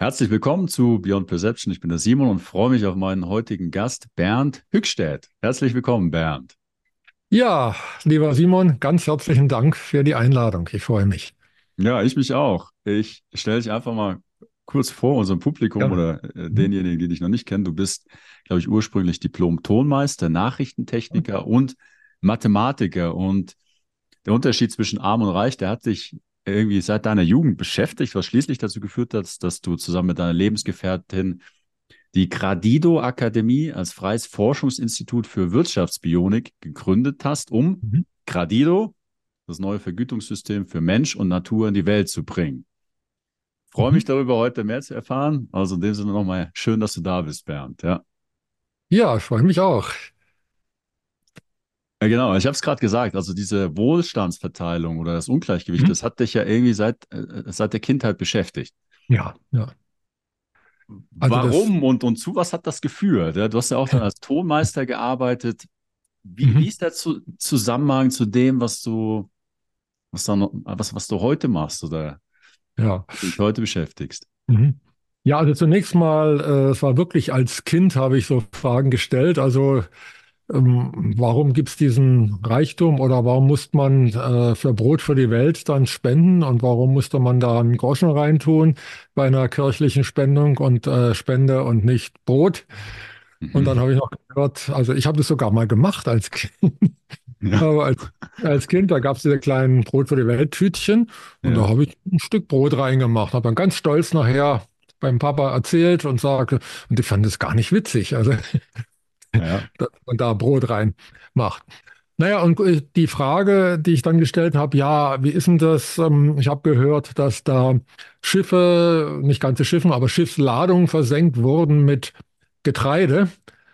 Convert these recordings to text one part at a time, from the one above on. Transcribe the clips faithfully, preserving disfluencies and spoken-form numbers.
Herzlich willkommen zu Beyond Perception. Ich bin der Simon und freue mich auf meinen heutigen Gast, Bernd Hückstedt. Herzlich willkommen, Bernd. Ja, lieber Simon, ganz herzlichen Dank für die Einladung. Ich freue mich. Ja, ich mich auch. Ich stelle dich einfach mal kurz vor, unserem Publikum Gerne. oder äh, Mhm. denjenigen, die dich noch nicht kennen. Du bist, glaube ich, ursprünglich Diplom-Tonmeister, Nachrichtentechniker und Mathematiker. Und der Unterschied zwischen Arm und Reich, der hat dich irgendwie seit deiner Jugend beschäftigt, was schließlich dazu geführt hat, dass du zusammen mit deiner Lebensgefährtin die Gradido-Akademie als freies Forschungsinstitut für Wirtschaftsbionik gegründet hast, um Mhm. Gradido, das neue Vergütungssystem für Mensch und Natur in die Welt zu bringen. Ich freue Mhm. mich darüber, heute mehr zu erfahren. Also in dem Sinne nochmal schön, dass du da bist, Bernd. Ja, Ja, ich freue mich auch. ja genau. Ich habe es gerade gesagt. Also diese Wohlstandsverteilung oder das Ungleichgewicht, Mhm. das hat dich ja irgendwie seit, äh, seit der Kindheit beschäftigt. Ja, ja. Also das, Warum und, und zu was hat das geführt? Ja, du hast ja auch dann als Tonmeister gearbeitet. Wie, wie mhm. ist der zu, Zusammenhang zu dem, was du, was, dann, was, was du heute machst oder Ja. dich heute beschäftigst? Mhm. Ja, also zunächst mal, äh, es war wirklich als Kind, habe ich so Fragen gestellt. Also ähm, warum gibt es diesen Reichtum oder warum muss man äh, für Brot für die Welt dann spenden und warum musste man da einen Groschen reintun bei einer kirchlichen Spendung und äh, Spende und nicht Brot? Und dann Mhm. habe ich noch gehört, also ich habe das sogar mal gemacht als Kind. Ja, Aber als, als Kind, da gab es diese kleinen Brot für die Welt-Tütchen und da ja, habe ich ein Stück Brot reingemacht. Habe dann ganz stolz nachher beim Papa erzählt und sagte, und die fanden es gar nicht witzig, also ja. dass man da Brot reinmacht. Naja, und äh, die Frage, die ich dann gestellt habe, ja, wie ist denn das? Ähm, Ich habe gehört, dass da Schiffe, nicht ganze Schiffe, aber Schiffsladungen versenkt wurden mit Getreide.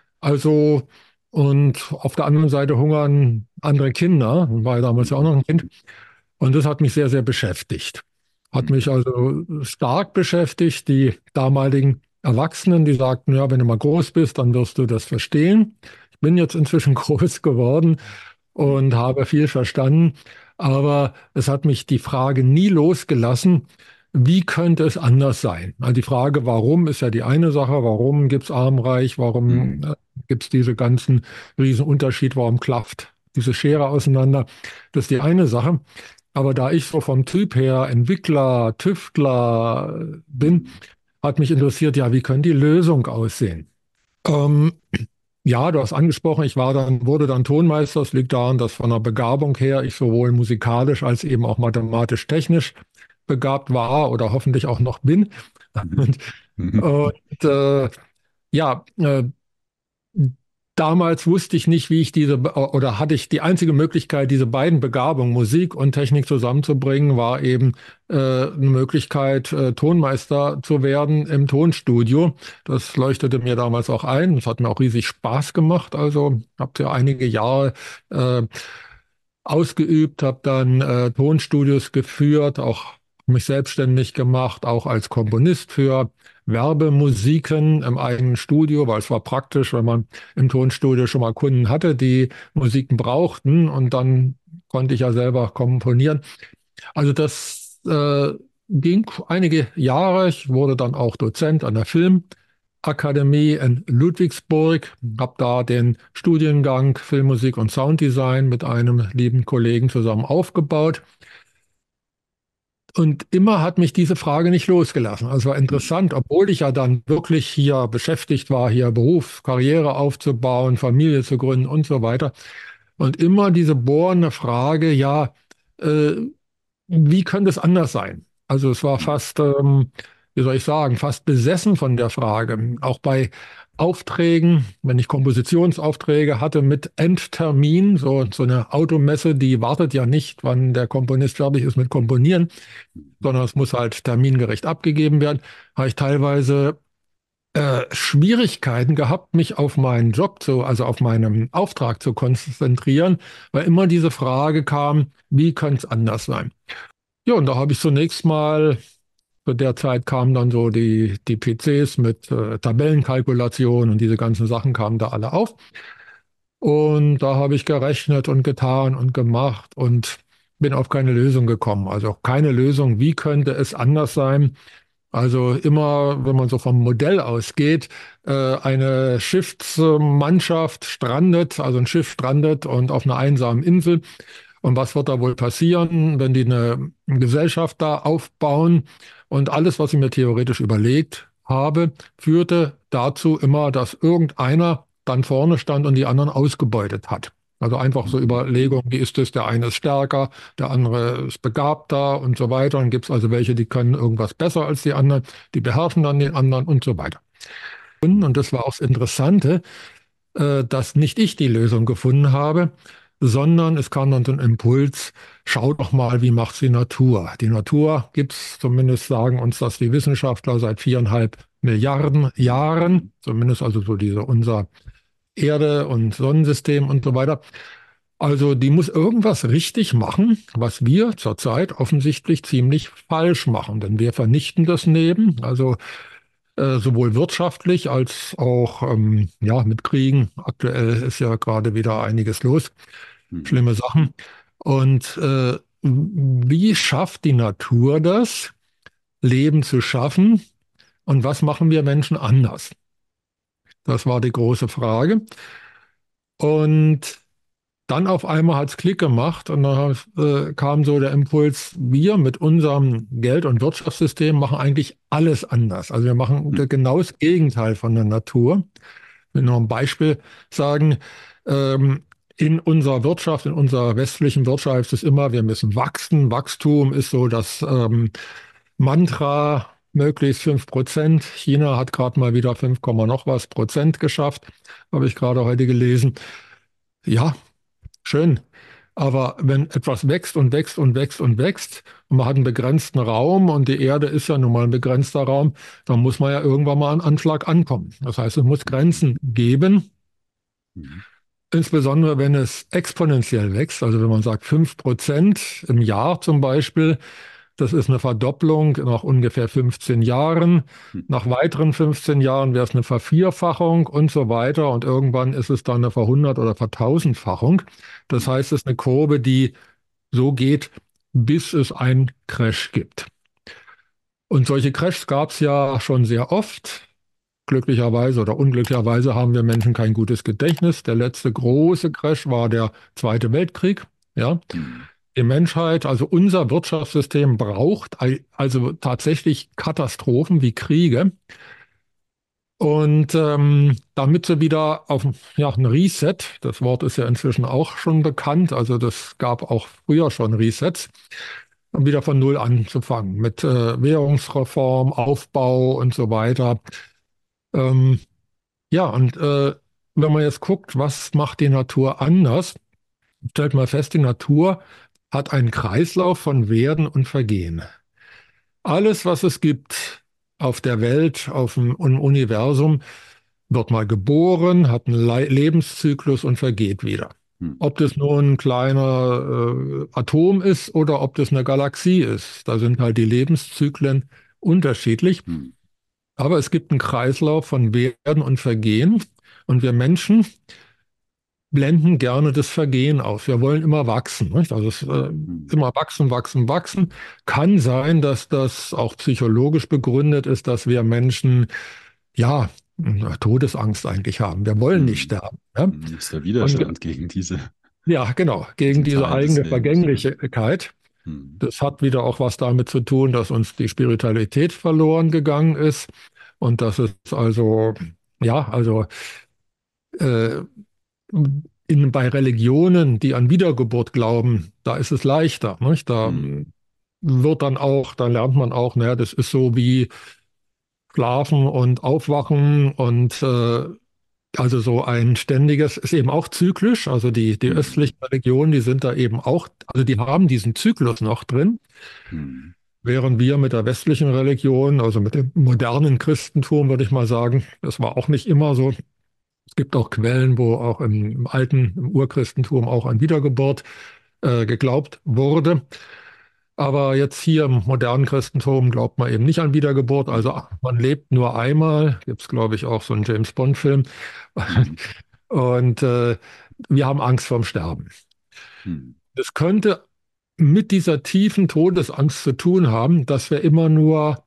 Also, und auf der anderen Seite hungern andere Kinder, war ja damals ja auch noch ein Kind. Und das hat mich sehr, sehr beschäftigt. Hat mich Mhm. also stark beschäftigt. Die damaligen Erwachsenen, die sagten, ja, wenn du mal groß bist, dann wirst du das verstehen. Ich bin jetzt inzwischen groß geworden und habe viel verstanden. Aber es hat mich die Frage nie losgelassen, wie könnte es anders sein? Also die Frage, warum, ist ja die eine Sache. Warum gibt es Arm-Reich? Warum Mhm. äh, gibt es diese ganzen Riesenunterschied? Warum klafft diese Schere auseinander? Das ist die eine Sache. Aber da ich so vom Typ her Entwickler, Tüftler äh, bin, Mhm. hat mich interessiert, ja, wie könnte die Lösung aussehen? Ähm, ja, du hast angesprochen, ich war dann, wurde dann Tonmeister. Das liegt daran, dass von der Begabung her ich sowohl musikalisch als eben auch mathematisch-technisch begabt war oder hoffentlich auch noch bin. Mhm. Und, Mhm. und äh, ja, äh, damals wusste ich nicht, wie ich diese, oder hatte ich die einzige Möglichkeit, diese beiden Begabungen, Musik und Technik zusammenzubringen, war eben äh, eine Möglichkeit, äh, Tonmeister zu werden im Tonstudio. Das leuchtete mir damals auch ein. Das hat mir auch riesig Spaß gemacht. Also habe ja einige Jahre äh, ausgeübt, habe dann äh, Tonstudios geführt, auch mich selbstständig gemacht, auch als Komponist für Werbemusiken im eigenen Studio, weil es war praktisch, wenn man im Tonstudio schon mal Kunden hatte, die Musiken brauchten und dann konnte ich ja selber komponieren. Also das äh, ging einige Jahre. Ich wurde dann auch Dozent an der Filmakademie in Ludwigsburg, habe da den Studiengang Filmmusik und Sounddesign mit einem lieben Kollegen zusammen aufgebaut. Und immer hat mich diese Frage nicht losgelassen. Also war interessant, obwohl ich ja dann wirklich hier beschäftigt war, hier Beruf, Karriere aufzubauen, Familie zu gründen und so weiter. Und immer diese bohrende Frage, ja, äh, wie könnte es anders sein? Also es war Mhm. fast, ähm, wie soll ich sagen, fast besessen von der Frage. Auch bei Aufträgen, wenn ich Kompositionsaufträge hatte mit Endtermin, so, so eine Automesse, die wartet ja nicht, wann der Komponist fertig ist mit Komponieren, sondern es muss halt termingerecht abgegeben werden, habe ich teilweise äh, Schwierigkeiten gehabt, mich auf meinen Job zu, also auf meinen Auftrag zu konzentrieren, weil immer diese Frage kam, wie könnte es anders sein? Ja, und da habe ich zunächst mal, zu der Zeit kamen dann so die, die P Cs mit äh, Tabellenkalkulation und diese ganzen Sachen kamen da alle auf. Und da habe ich gerechnet und getan und gemacht und bin auf keine Lösung gekommen. Also auch keine Lösung, wie könnte es anders sein? Also immer, wenn man so vom Modell ausgeht, äh, eine Schiffsmannschaft strandet, also ein Schiff strandet und auf einer einsamen Insel. Und was wird da wohl passieren, wenn die eine Gesellschaft da aufbauen? Und alles, was ich mir theoretisch überlegt habe, führte dazu immer, dass irgendeiner dann vorne stand und die anderen ausgebeutet hat. Also einfach so Mhm. Überlegungen, wie ist es, der eine ist stärker, der andere ist begabter und so weiter. Dann gibt es also welche, die können irgendwas besser als die anderen, die beherrschen dann den anderen und so weiter. Und das war auch das Interessante, äh, dass nicht ich die Lösung gefunden habe, sondern es kam dann so ein Impuls, schau doch mal, wie macht die Natur. Die Natur gibt es, zumindest sagen uns das die Wissenschaftler, seit viereinhalb Milliarden Jahren, Mhm. zumindest also so diese unser Erde und Sonnensystem und so weiter. Also die muss irgendwas richtig machen, was wir zurzeit offensichtlich ziemlich falsch machen, denn wir vernichten das Leben, also äh, sowohl wirtschaftlich als auch ähm, ja, mit Kriegen. Aktuell ist ja gerade wieder einiges los, Mhm. schlimme Sachen. Und äh, wie schafft die Natur das, Leben zu schaffen? Und was machen wir Menschen anders? Das war die große Frage. Und dann auf einmal hat es Klick gemacht und dann äh, kam so der Impuls, wir mit unserem Geld- und Wirtschaftssystem machen eigentlich alles anders. Also wir machen Mhm. genau das Gegenteil von der Natur. Ich will noch ein Beispiel sagen. Ähm, in unserer Wirtschaft, in unserer westlichen Wirtschaft heißt es immer, wir müssen wachsen. Wachstum ist so das ähm, Mantra, möglichst fünf Prozent. China hat gerade mal wieder fünf, noch was Prozent geschafft, habe ich gerade heute gelesen. Ja, schön. Aber wenn etwas wächst und wächst und wächst und wächst und man hat einen begrenzten Raum und die Erde ist ja nun mal ein begrenzter Raum, dann muss man ja irgendwann mal an Anschlag ankommen. Das heißt, es muss Mhm. Grenzen geben, Mhm. insbesondere wenn es exponentiell wächst. Also wenn man sagt fünf Prozent im Jahr zum Beispiel, das ist eine Verdopplung nach ungefähr fünfzehn Jahren. Mhm. Nach weiteren fünfzehn Jahren wäre es eine Vervierfachung und so weiter. Und irgendwann ist es dann eine Verhundert- oder Vertausendfachung. Das Mhm. heißt, es ist eine Kurve, die so geht, bis es einen Crash gibt. Und solche Crashs gab es ja schon sehr oft. Glücklicherweise oder unglücklicherweise haben wir Menschen kein gutes Gedächtnis. Der letzte große Crash war der Zweite Weltkrieg. Ja, Mhm. die Menschheit, also unser Wirtschaftssystem braucht also tatsächlich Katastrophen wie Kriege. Und ähm, damit sie wieder auf ja, ein Reset, das Wort ist ja inzwischen auch schon bekannt, also das gab auch früher schon Resets, um wieder von Null anzufangen mit äh, Währungsreform, Aufbau und so weiter. Ähm, ja, und äh, wenn man jetzt guckt, was macht die Natur anders, stellt man fest, die Natur hat einen Kreislauf von Werden und Vergehen. Alles, was es gibt auf der Welt, auf dem im Universum, wird mal geboren, hat einen Le Lebenszyklus und vergeht wieder. Mhm. Ob das nur ein kleiner äh, Atom ist oder ob das eine Galaxie ist, da sind halt die Lebenszyklen unterschiedlich. Mhm. Aber es gibt einen Kreislauf von Werden und Vergehen. Und wir Menschen blenden gerne das Vergehen aus. Wir wollen immer wachsen. Nicht? Also es, äh, Mhm. immer wachsen, wachsen, wachsen. Kann sein, dass das auch psychologisch begründet ist, dass wir Menschen ja Todesangst eigentlich haben. Wir wollen nicht Mhm. sterben. Ja? Mhm. Ist der Und Widerstand gegen diese, ja, genau, gegen diesen diese Teil des eigene Lebens. Ja. Vergänglichkeit. Mhm. Das hat wieder auch was damit zu tun, dass uns die Spiritualität verloren gegangen ist und dass es also, ja, also äh, in, bei Religionen, die an Wiedergeburt glauben, da ist es leichter. Nicht? Da Mhm. ähm, wird dann auch, da lernt man auch, naja, das ist so wie Schlafen und Aufwachen und äh, also so ein ständiges, ist eben auch zyklisch. Also die, die Mhm. östlichen Religionen, die sind da eben auch, also die haben diesen Zyklus noch drin, Mhm. während wir mit der westlichen Religion, also mit dem modernen Christentum, würde ich mal sagen, das war auch nicht immer so. Es gibt auch Quellen, wo auch im, im alten, im Urchristentum auch an Wiedergeburt äh, geglaubt wurde. Aber jetzt hier im modernen Christentum glaubt man eben nicht an Wiedergeburt. Also Mhm. ach, man lebt nur einmal. Gibt es, glaube ich, auch so einen James Bond-Film. Mhm. Und äh, wir haben Angst vorm Sterben. Mhm. Das könnte mit dieser tiefen Todesangst zu tun haben, dass wir immer nur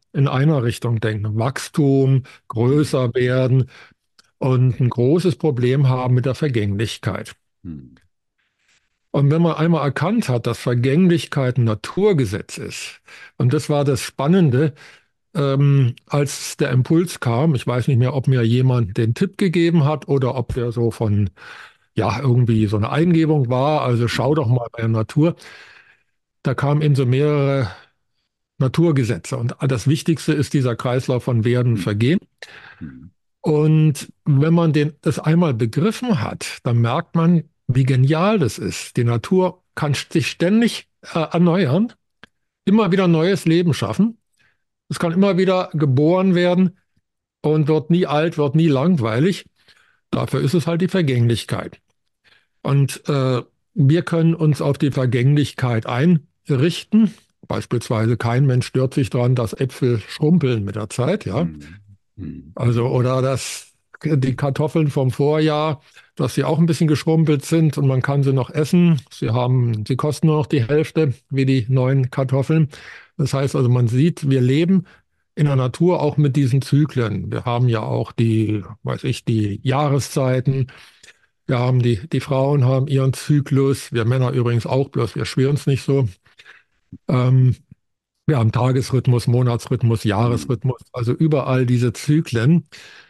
in einer Richtung denken. Wachstum, hm, größer werden und ein großes Problem haben mit der Vergänglichkeit. hm, Und wenn man einmal erkannt hat, dass Vergänglichkeit ein Naturgesetz ist, und das war das Spannende, ähm, als der Impuls kam, ich weiß nicht mehr, ob mir jemand den Tipp gegeben hat oder ob der so von, ja, irgendwie so eine Eingebung war, also schau hm, doch mal bei der Natur, da kamen eben so mehrere Naturgesetze. Und das Wichtigste ist dieser Kreislauf von Werden und hm, Vergehen. hm, Und wenn man den, das einmal begriffen hat, dann merkt man, wie genial das ist. Die Natur kann sich ständig äh, erneuern, immer wieder neues Leben schaffen. Es kann immer wieder geboren werden und wird nie alt, wird nie langweilig. Dafür ist es halt die Vergänglichkeit. Und äh, wir können uns auf die Vergänglichkeit einrichten. Beispielsweise kein Mensch stört sich daran, dass Äpfel schrumpeln mit der Zeit, ja. hm, hm, Also, oder dass die Kartoffeln vom Vorjahr, dass sie auch ein bisschen geschrumpelt sind und man kann sie noch essen. Sie haben, sie kosten nur noch die Hälfte wie die neuen Kartoffeln. Das heißt also, man sieht, wir leben in der Natur auch mit diesen Zyklen. Wir haben ja auch die, weiß ich, die Jahreszeiten. Wir haben die, die Frauen haben ihren Zyklus. Wir Männer übrigens auch, bloß wir schwören es nicht so. Ähm, wir haben Tagesrhythmus, Monatsrhythmus, hm, Jahresrhythmus, also überall diese Zyklen.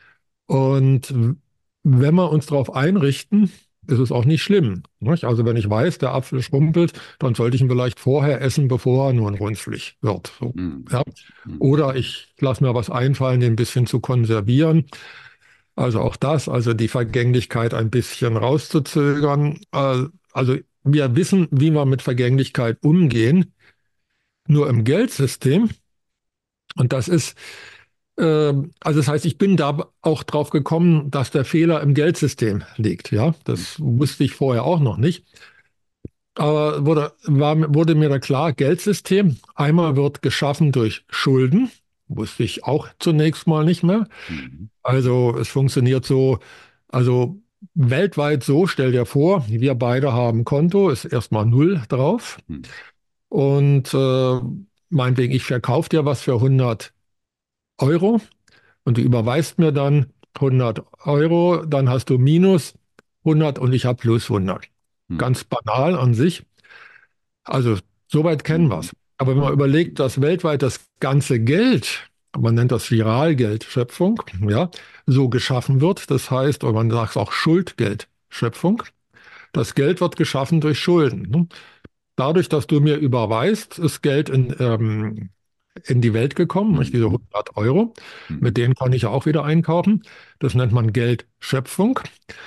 Und wenn wir uns darauf einrichten, ist es auch nicht schlimm. Nicht? Also wenn ich weiß, der Apfel schrumpelt, dann sollte ich ihn vielleicht vorher essen, bevor er nun runzlig wird. So, hm, ja. hm, Oder ich lasse mir was einfallen, den ein bisschen zu konservieren. Also auch das, also die Vergänglichkeit ein bisschen rauszuzögern. Äh, Also wir wissen, wie wir mit Vergänglichkeit umgehen, nur im Geldsystem. Und das ist Ähm, Also das heißt, ich bin da auch drauf gekommen, dass der Fehler im Geldsystem liegt. Ja, hm, das wusste ich vorher auch noch nicht. Aber wurde, war, wurde mir da klar, Geldsystem, einmal wird geschaffen durch Schulden, wusste ich auch zunächst mal nicht mehr. hm, Also es funktioniert so, also weltweit so, stell dir vor, wir beide haben ein Konto, ist erstmal null drauf. hm, Und äh, meinetwegen, ich verkaufe dir was für hundert Euro. Und du überweist mir dann hundert Euro, dann hast du minus hundert und ich habe plus hundert. hm, Ganz banal an sich. Also soweit kennen wir hm, es. Aber wenn man überlegt, dass weltweit das ganze Geld, man nennt das Giralgeldschöpfung, ja, so geschaffen wird, das heißt, oder man sagt auch Schuldgeldschöpfung, das Geld wird geschaffen durch Schulden. Ne? Dadurch, dass du mir überweist, ist Geld in, ähm, in die Welt gekommen, nicht diese hm, hundert Euro. Mit hm, denen kann ich ja auch wieder einkaufen. Das nennt man Geldschöpfung.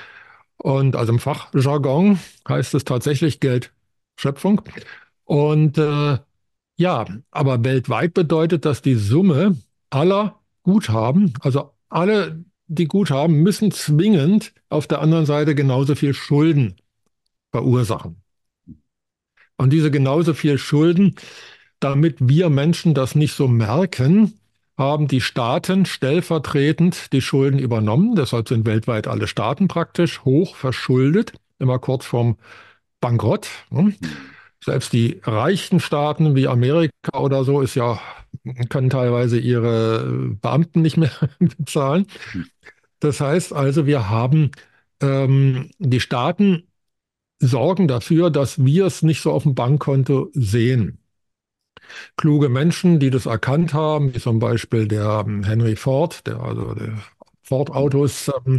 Und also im Fachjargon heißt es tatsächlich Geldschöpfung. Und äh, ja, aber weltweit bedeutet das die Summe aller Guthaben, also alle, die Guthaben, müssen zwingend auf der anderen Seite genauso viel Schulden verursachen. Und diese genauso viel Schulden, damit wir Menschen das nicht so merken, haben die Staaten stellvertretend die Schulden übernommen. Deshalb sind weltweit alle Staaten praktisch hoch verschuldet, immer kurz vorm Bankrott. Ne? hm, Selbst die reichen Staaten wie Amerika oder so ist ja, können teilweise ihre Beamten nicht mehr bezahlen. hm, Das heißt also, wir haben ähm, die Staaten sorgen dafür, dass wir es nicht so auf dem Bankkonto sehen. Kluge Menschen, die das erkannt haben, wie zum Beispiel der ähm, Henry Ford, der also der hm, Ford-Autos, ähm,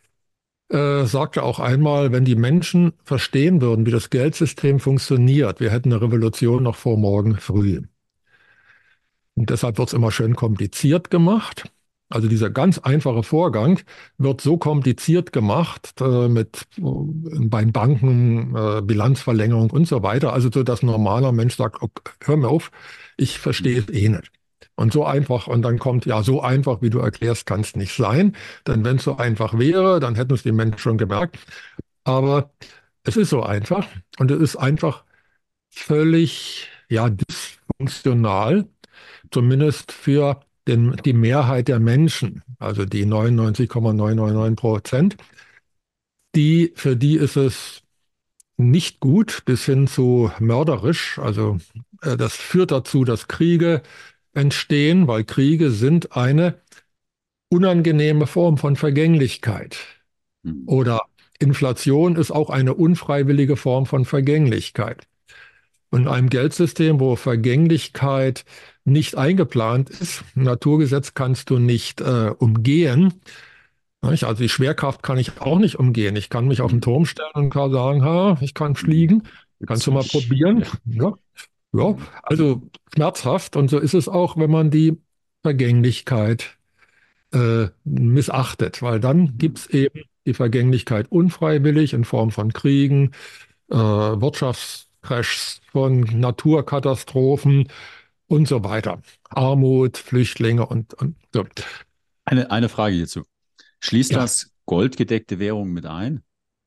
äh, sagte auch einmal, wenn die Menschen verstehen würden, wie das Geldsystem funktioniert, wir hätten eine Revolution noch vor morgen früh. Und deshalb wird es immer schön kompliziert gemacht. Also dieser ganz einfache Vorgang wird so kompliziert gemacht äh, mit äh, bei Banken, äh, Bilanzverlängerung und so weiter. Also so, dass ein normaler Mensch sagt, okay, hör mir auf, ich verstehe hm, es eh nicht. Und so einfach, und dann kommt, ja, so einfach, wie du erklärst, kann es nicht sein. Denn wenn es so einfach wäre, dann hätten es die Menschen schon gemerkt. Aber es ist so einfach und es ist einfach völlig, ja, dysfunktional, zumindest für den, die Mehrheit der Menschen, also die neunundneunzig Komma neunhundertneunundneunzig Prozent, die, für die ist es nicht gut bis hin zu mörderisch. Also äh, das führt dazu, dass Kriege entstehen, weil Kriege sind eine unangenehme Form von Vergänglichkeit. Mhm. Oder Inflation ist auch eine unfreiwillige Form von Vergänglichkeit. Und in einem Geldsystem, wo Vergänglichkeit nicht eingeplant ist, ein Naturgesetz kannst du nicht äh, umgehen. Nicht? Also die Schwerkraft kann ich auch nicht umgehen. Ich kann mich auf den Mhm. Turm stellen und kann sagen, ha, ich kann Mhm. fliegen. Gibt's Kannst du mal nicht. probieren? Ja. Ja, ja. Mhm. Also schmerzhaft. Und so ist es auch, wenn man die Vergänglichkeit äh, missachtet, weil dann gibt Mhm. es eben die Vergänglichkeit unfreiwillig in Form von Kriegen, äh, Wirtschaftscrashs, von Naturkatastrophen und so weiter. Armut, Flüchtlinge und, und so. Eine, eine Frage hierzu. Schließt Ja, das goldgedeckte Währungen mit ein?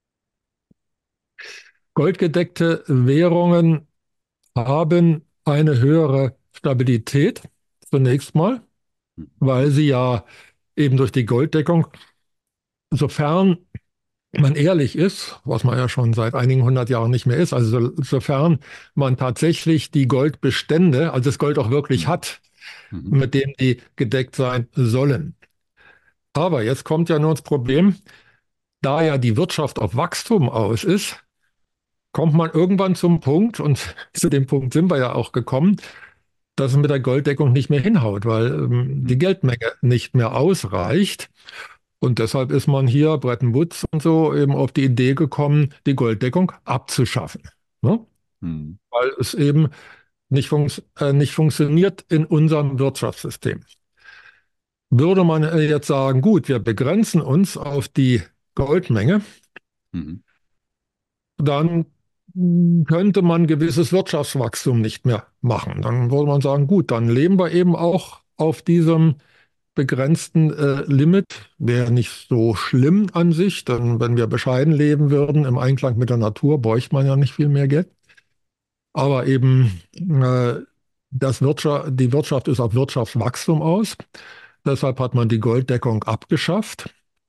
goldgedeckte Währungen haben eine höhere Stabilität zunächst mal, Mhm. weil sie ja eben durch die Golddeckung, sofern man ehrlich ist, was man ja schon seit einigen hundert Jahren nicht mehr ist, also so, sofern man tatsächlich die Goldbestände, also das Gold auch wirklich Mhm. hat, Mhm. mit denen die gedeckt sein sollen. Aber jetzt kommt ja nur das Problem, da ja die Wirtschaft auf Wachstum aus ist, kommt man irgendwann zum Punkt, und zu dem Punkt sind wir ja auch gekommen, dass es mit der Golddeckung nicht mehr hinhaut, weil ähm, die Mhm. Geldmenge nicht mehr ausreicht. Und deshalb ist man hier, Bretton Woods und so, eben auf die Idee gekommen, die Golddeckung abzuschaffen. Ne? Mhm. Weil es eben nicht, funks äh, nicht funktioniert in unserem Wirtschaftssystem. Würde man äh, jetzt sagen, gut, wir begrenzen uns auf die Goldmenge, Mhm. dann mh, könnte man gewisses Wirtschaftswachstum nicht mehr machen. Dann würde man sagen, gut, dann leben wir eben auch auf diesem begrenzten äh, Limit. Wäre nicht so schlimm an sich, denn wenn wir bescheiden leben würden, im Einklang mit der Natur, bräuchte man ja nicht viel mehr Geld. Aber eben äh, das Wirtschaft, die Wirtschaft ist auf Wirtschaftswachstum aus. Deshalb hat man die Golddeckung abgeschafft.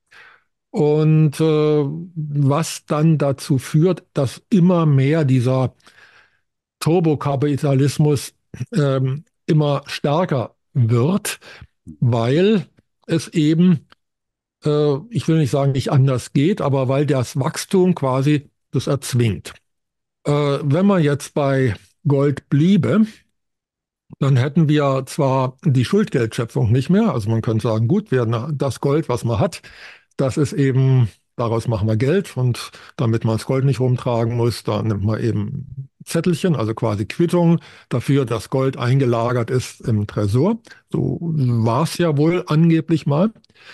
Und äh, was dann dazu führt, dass immer mehr dieser Turbokapitalismus ähm, immer stärker wird, weil es eben, äh, ich will nicht sagen, nicht anders geht, aber weil das Wachstum quasi das erzwingt. Äh, wenn man jetzt bei Gold bliebe, dann hätten wir zwar die Schuldgeldschöpfung nicht mehr, also man könnte sagen, gut, wir, das Gold, was man hat, das ist eben, daraus machen wir Geld, und damit man das Gold nicht rumtragen muss, da nimmt man eben Zettelchen, also quasi Quittung dafür, dass Gold eingelagert ist im Tresor. So war es ja wohl angeblich mal.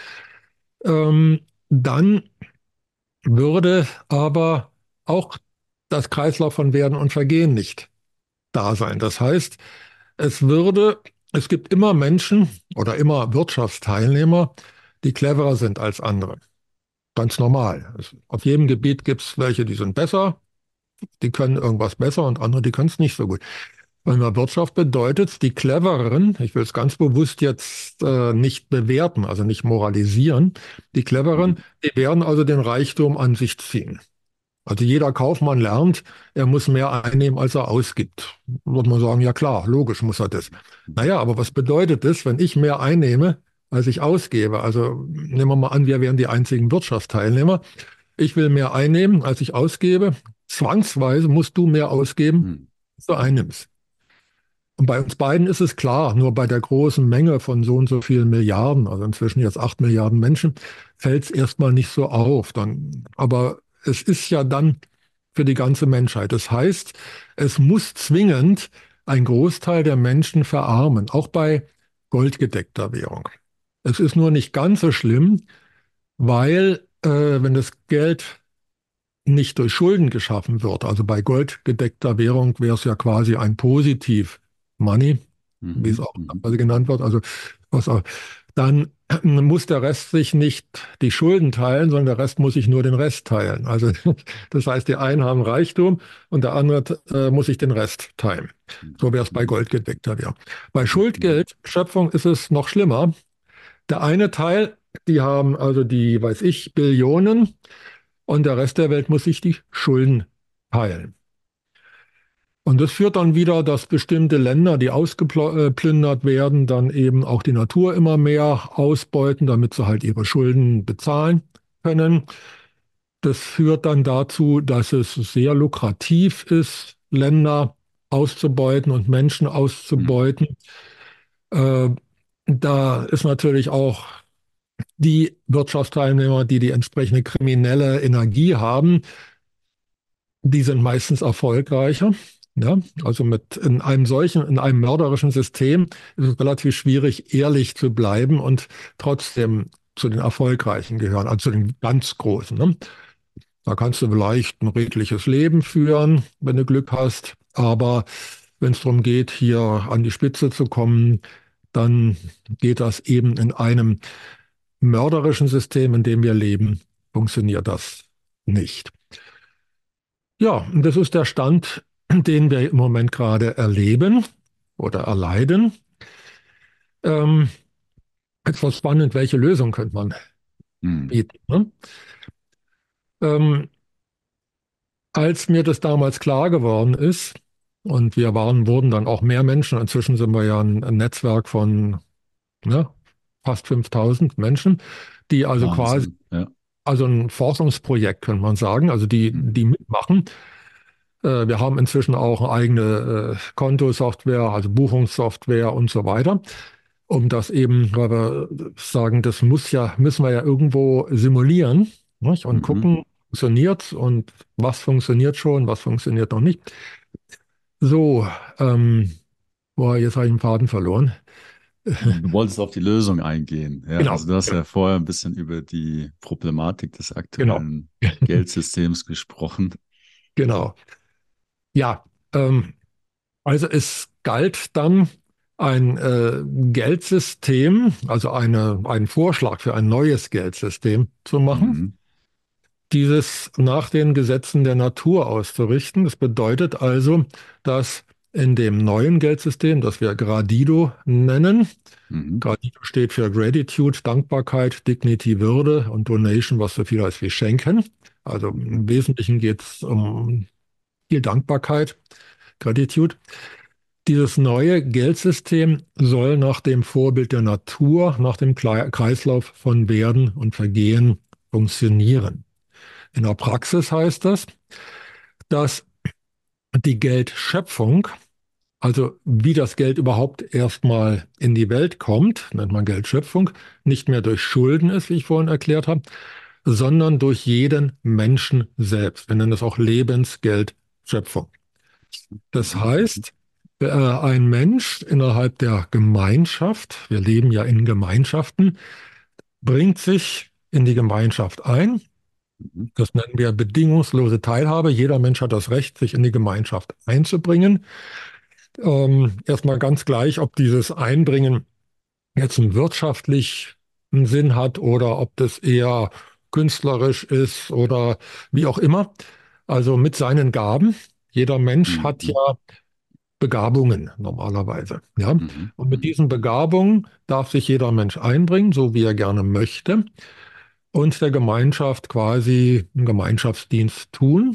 Ähm, dann würde aber auch das Kreislauf von Werden und Vergehen nicht da sein. Das heißt, es würde, es gibt immer Menschen oder immer Wirtschaftsteilnehmer, die cleverer sind als andere. Ganz normal. Es, auf jedem Gebiet gibt es welche, die sind besser, die können irgendwas besser, und andere, die können es nicht so gut. Weil in der Wirtschaft bedeutet, die Clevereren, ich will es ganz bewusst jetzt äh, nicht bewerten, also nicht moralisieren, die Mhm. Clevereren, die werden also den Reichtum an sich ziehen. Also jeder Kaufmann lernt, er muss mehr einnehmen, als er ausgibt. Würde man sagen, ja klar, logisch muss er das. Naja, aber was bedeutet das, wenn ich mehr einnehme, als ich ausgebe? Also nehmen wir mal an, wir wären die einzigen Wirtschaftsteilnehmer. Ich will mehr einnehmen, als ich ausgebe. Zwangsweise musst du mehr ausgeben, Mhm. als du einnimmst. Und bei uns beiden ist es klar, nur bei der großen Menge von so und so vielen Milliarden, also inzwischen jetzt acht Milliarden Menschen, fällt es erstmal nicht so auf. Dann, aber es ist ja dann für die ganze Menschheit. Das heißt, es muss zwingend ein Großteil der Menschen verarmen, auch bei goldgedeckter Währung. Es ist nur nicht ganz so schlimm, weil äh, wenn das Geld nicht durch Schulden geschaffen wird, also bei goldgedeckter Währung wäre es ja quasi ein Positiv Money, wie es Mhm. auch Mhm. also genannt wird, also was auch, dann muss der Rest sich nicht die Schulden teilen, sondern der Rest muss sich nur den Rest teilen. Also das heißt, die einen haben Reichtum und der andere äh, muss sich den Rest teilen. So wäre es bei Mhm. goldgedeckter Währung. Bei Mhm. Schuldgeldschöpfung ist es noch schlimmer. Der eine Teil, die haben also die, weiß ich, Billionen, und der Rest der Welt muss sich die Schulden teilen. Und das führt dann wieder, dass bestimmte Länder, die ausgeplündert werden, dann eben auch die Natur immer mehr ausbeuten, damit sie halt ihre Schulden bezahlen können. Das führt dann dazu, dass es sehr lukrativ ist, Länder auszubeuten und Menschen Mhm. auszubeuten. Äh, Da ist natürlich auch die Wirtschaftsteilnehmer, die die entsprechende kriminelle Energie haben, die sind meistens erfolgreicher. Ja, also mit in einem solchen, in einem mörderischen System ist es relativ schwierig, ehrlich zu bleiben und trotzdem zu den Erfolgreichen gehören, also zu den ganz Großen. Ne? Da kannst du vielleicht ein redliches Leben führen, wenn du Glück hast, aber wenn es darum geht, hier an die Spitze zu kommen, dann geht das eben in einem mörderischen System, in dem wir leben, funktioniert das nicht. Ja, und das ist der Stand, den wir im Moment gerade erleben oder erleiden. Ähm, Jetzt war spannend, welche Lösung könnte man Mhm. bieten. Ne? Ähm, Als mir das damals klar geworden ist, und wir waren, wurden dann auch mehr Menschen, inzwischen sind wir ja ein, ein Netzwerk von ne, fast fünftausend Menschen, die also quasi, Wahnsinn. Ja. also ein Forschungsprojekt, könnte man sagen, also die, Mhm. die mitmachen. Äh, Wir haben inzwischen auch eine eigene äh, Kontosoftware, also Buchungssoftware und so weiter, um das eben, weil wir sagen, das muss ja, müssen wir ja irgendwo simulieren, nicht? Und Mhm. gucken, funktioniert und was funktioniert schon, was funktioniert noch nicht. So, ähm, boah, jetzt habe ich den Faden verloren. Du wolltest auf die Lösung eingehen. Ja, Genau, also du hast genau, ja vorher ein bisschen über die Problematik des genau, aktuellen Geldsystems gesprochen. genau. Ja, ähm, also es galt dann ein äh, Geldsystem, also eine, einen Vorschlag für ein neues Geldsystem zu machen, Mhm. dieses nach den Gesetzen der Natur auszurichten. Das bedeutet also, dass in dem neuen Geldsystem, das wir Gradido nennen, Mhm. Gradido steht für Gratitude, Dankbarkeit, Dignity, Würde und Donation, was so viel heißt wie Schenken. Also Mhm. im Wesentlichen geht es um viel Dankbarkeit, Gratitude. Dieses neue Geldsystem soll nach dem Vorbild der Natur, nach dem Kreislauf von Werden und Vergehen funktionieren. In der Praxis heißt das, dass die Geldschöpfung, also wie das Geld überhaupt erstmal in die Welt kommt, nennt man Geldschöpfung, nicht mehr durch Schulden ist, wie ich vorhin erklärt habe, sondern durch jeden Menschen selbst. Wir nennen das auch Lebensgeldschöpfung. Das Mhm. Mhm. heißt, äh, ein Mensch innerhalb der Gemeinschaft, wir leben ja in Gemeinschaften, bringt sich in die Gemeinschaft ein. Mhm. Das nennen wir bedingungslose Teilhabe. Jeder Mensch hat das Recht, sich in die Gemeinschaft einzubringen. Ähm, erstmal ganz gleich, ob dieses Einbringen jetzt einen wirtschaftlichen Sinn hat oder ob das eher künstlerisch ist oder wie auch immer. Also mit seinen Gaben. Jeder Mensch hat Mhm. ja Begabungen normalerweise. Ja? Mhm. Und mit Mhm. diesen Begabungen darf sich jeder Mensch einbringen, so wie er gerne möchte, und der Gemeinschaft quasi einen Gemeinschaftsdienst tun.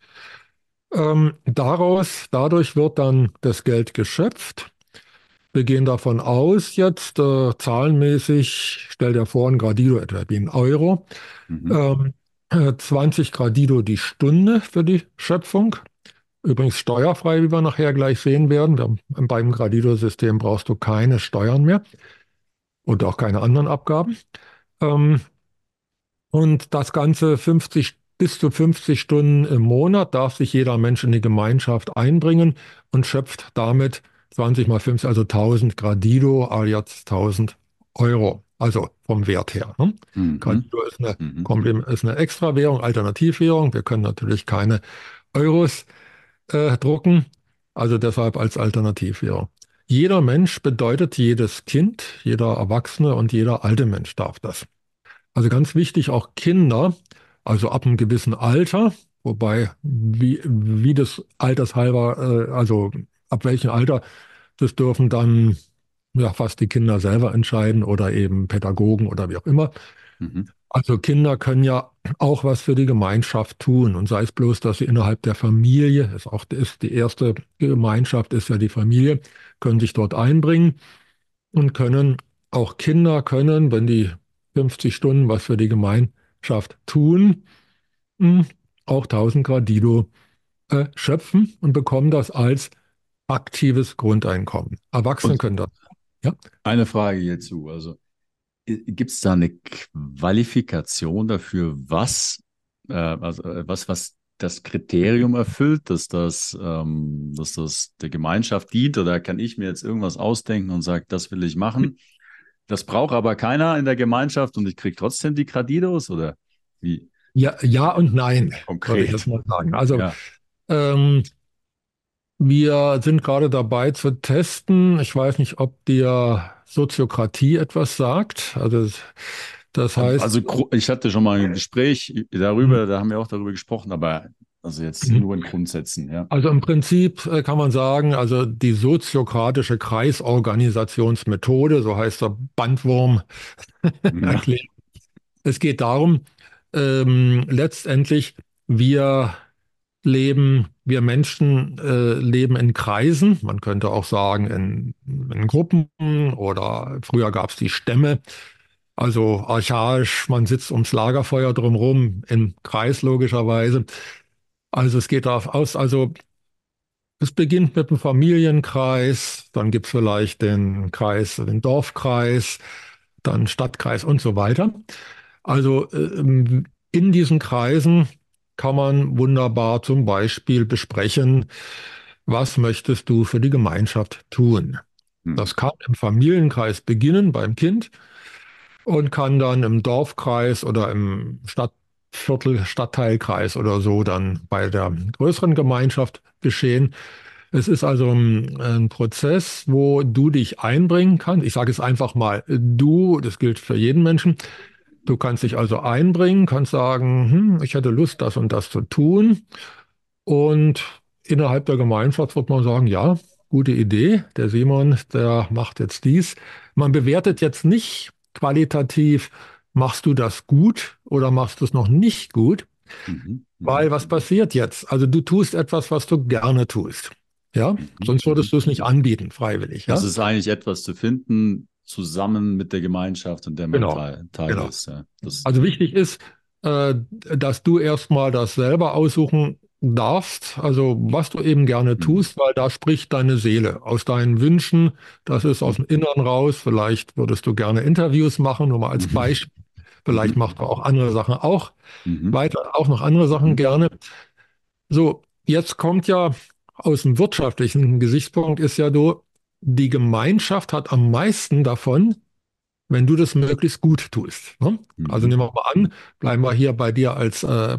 Ähm, daraus, dadurch wird dann das Geld geschöpft. Wir gehen davon aus, jetzt äh, zahlenmäßig, stell dir vor, ein Gradido etwa wie ein Euro, Mhm. ähm, äh, zwanzig Gradido die Stunde für die Schöpfung. Übrigens steuerfrei, wie wir nachher gleich sehen werden. Wir haben, beim Gradido-System brauchst du keine Steuern mehr und auch keine anderen Abgaben. Ähm, und das Ganze fünfzig, bis zu fünfzig Stunden im Monat darf sich jeder Mensch in die Gemeinschaft einbringen und schöpft damit zwanzig mal fünfzig, also tausend Gradido, alias tausend Euro. Also vom Wert her. Ne? Mhm. Gradido ist eine, Mhm. Komplim- ist eine Extrawährung, Alternativwährung. Wir können natürlich keine Euros äh, drucken, also deshalb als Alternativwährung. Jeder Mensch bedeutet jedes Kind, jeder Erwachsene und jeder alte Mensch darf das. Also ganz wichtig, auch Kinder, also ab einem gewissen Alter, wobei wie, wie das altershalber, äh, also ab welchem Alter, das dürfen dann ja fast die Kinder selber entscheiden oder eben Pädagogen oder wie auch immer. Mhm. Also Kinder können ja auch was für die Gemeinschaft tun und sei es bloß, dass sie innerhalb der Familie, ist auch ist die erste Gemeinschaft ist ja die Familie, können sich dort einbringen und können auch Kinder können, wenn die fünfzig Stunden was für die Gemeinschaft tun, mh, auch tausend Gradido äh, schöpfen und bekommen das als aktives Grundeinkommen. Erwachsene Und können das. Ja, eine Frage hierzu. Also gibt es da eine Qualifikation dafür, was, äh, also, äh, was, was das Kriterium erfüllt, dass das, ähm, dass das der Gemeinschaft dient? Oder kann ich mir jetzt irgendwas ausdenken und sage, das will ich machen? Das braucht aber keiner in der Gemeinschaft und ich kriege trotzdem die Gradidos? Oder wie ja, ja und nein, würde ich jetzt konkret? mal sagen. Also Ja. ähm, wir sind gerade dabei zu testen. Ich weiß nicht, ob dir Soziokratie etwas sagt. Also das heißt, Also gro- ich hatte schon mal ein Gespräch hm, darüber, da haben wir auch darüber gesprochen, aber also jetzt hm. nur in Grundsätzen, ja. Also im Prinzip äh, kann man sagen, also die soziokratische Kreisorganisationsmethode, so heißt der Bandwurm Ja. erklärt. Es geht darum, ähm, letztendlich, wir leben, wir Menschen äh, leben in Kreisen, man könnte auch sagen in, in Gruppen oder früher gab es die Stämme, also archaisch, man sitzt ums Lagerfeuer drumherum im Kreis logischerweise. Also es geht darauf aus, also es beginnt mit dem Familienkreis, dann gibt es vielleicht den Kreis, den Dorfkreis, dann Stadtkreis und so weiter. Also ähm, in diesen Kreisen kann man wunderbar zum Beispiel besprechen, was möchtest du für die Gemeinschaft tun. Hm. Das kann im Familienkreis beginnen beim Kind und kann dann im Dorfkreis oder im Stadtviertel, Stadtteilkreis oder so dann bei der größeren Gemeinschaft geschehen. Es ist also ein, ein Prozess, wo du dich einbringen kannst. Ich sage es einfach mal, du, das gilt für jeden Menschen. Du kannst dich also einbringen, kannst sagen, hm, ich hätte Lust, das und das zu tun. Und innerhalb der Gemeinschaft wird man sagen, ja, gute Idee, der Simon, der macht jetzt dies. Man bewertet jetzt nicht qualitativ, machst du das gut oder machst du es noch nicht gut, Mhm. weil Mhm. was passiert jetzt? Also du tust etwas, was du gerne tust. Ja, Mhm. sonst würdest Mhm. du es nicht anbieten, freiwillig. Das Ja, ist eigentlich etwas zu finden, zusammen mit der Gemeinschaft, in der man genau, Teil, Teil genau. ist. Ja. Das, Also wichtig ist, äh, dass du erstmal das selber aussuchen darfst, also was du eben gerne mhm. tust, weil da spricht deine Seele aus deinen Wünschen, das ist aus Mhm. dem Inneren raus. Vielleicht würdest du gerne Interviews machen, nur mal als Mhm. Beispiel. Vielleicht Mhm. machst du auch andere Sachen auch Mhm. weiter, auch noch andere Sachen Mhm. gerne. So, jetzt kommt ja aus dem wirtschaftlichen Gesichtspunkt ist ja du, die Gemeinschaft hat am meisten davon, wenn du das möglichst gut tust. Ne? Also Mhm. nehmen wir mal an, bleiben wir hier bei dir als äh,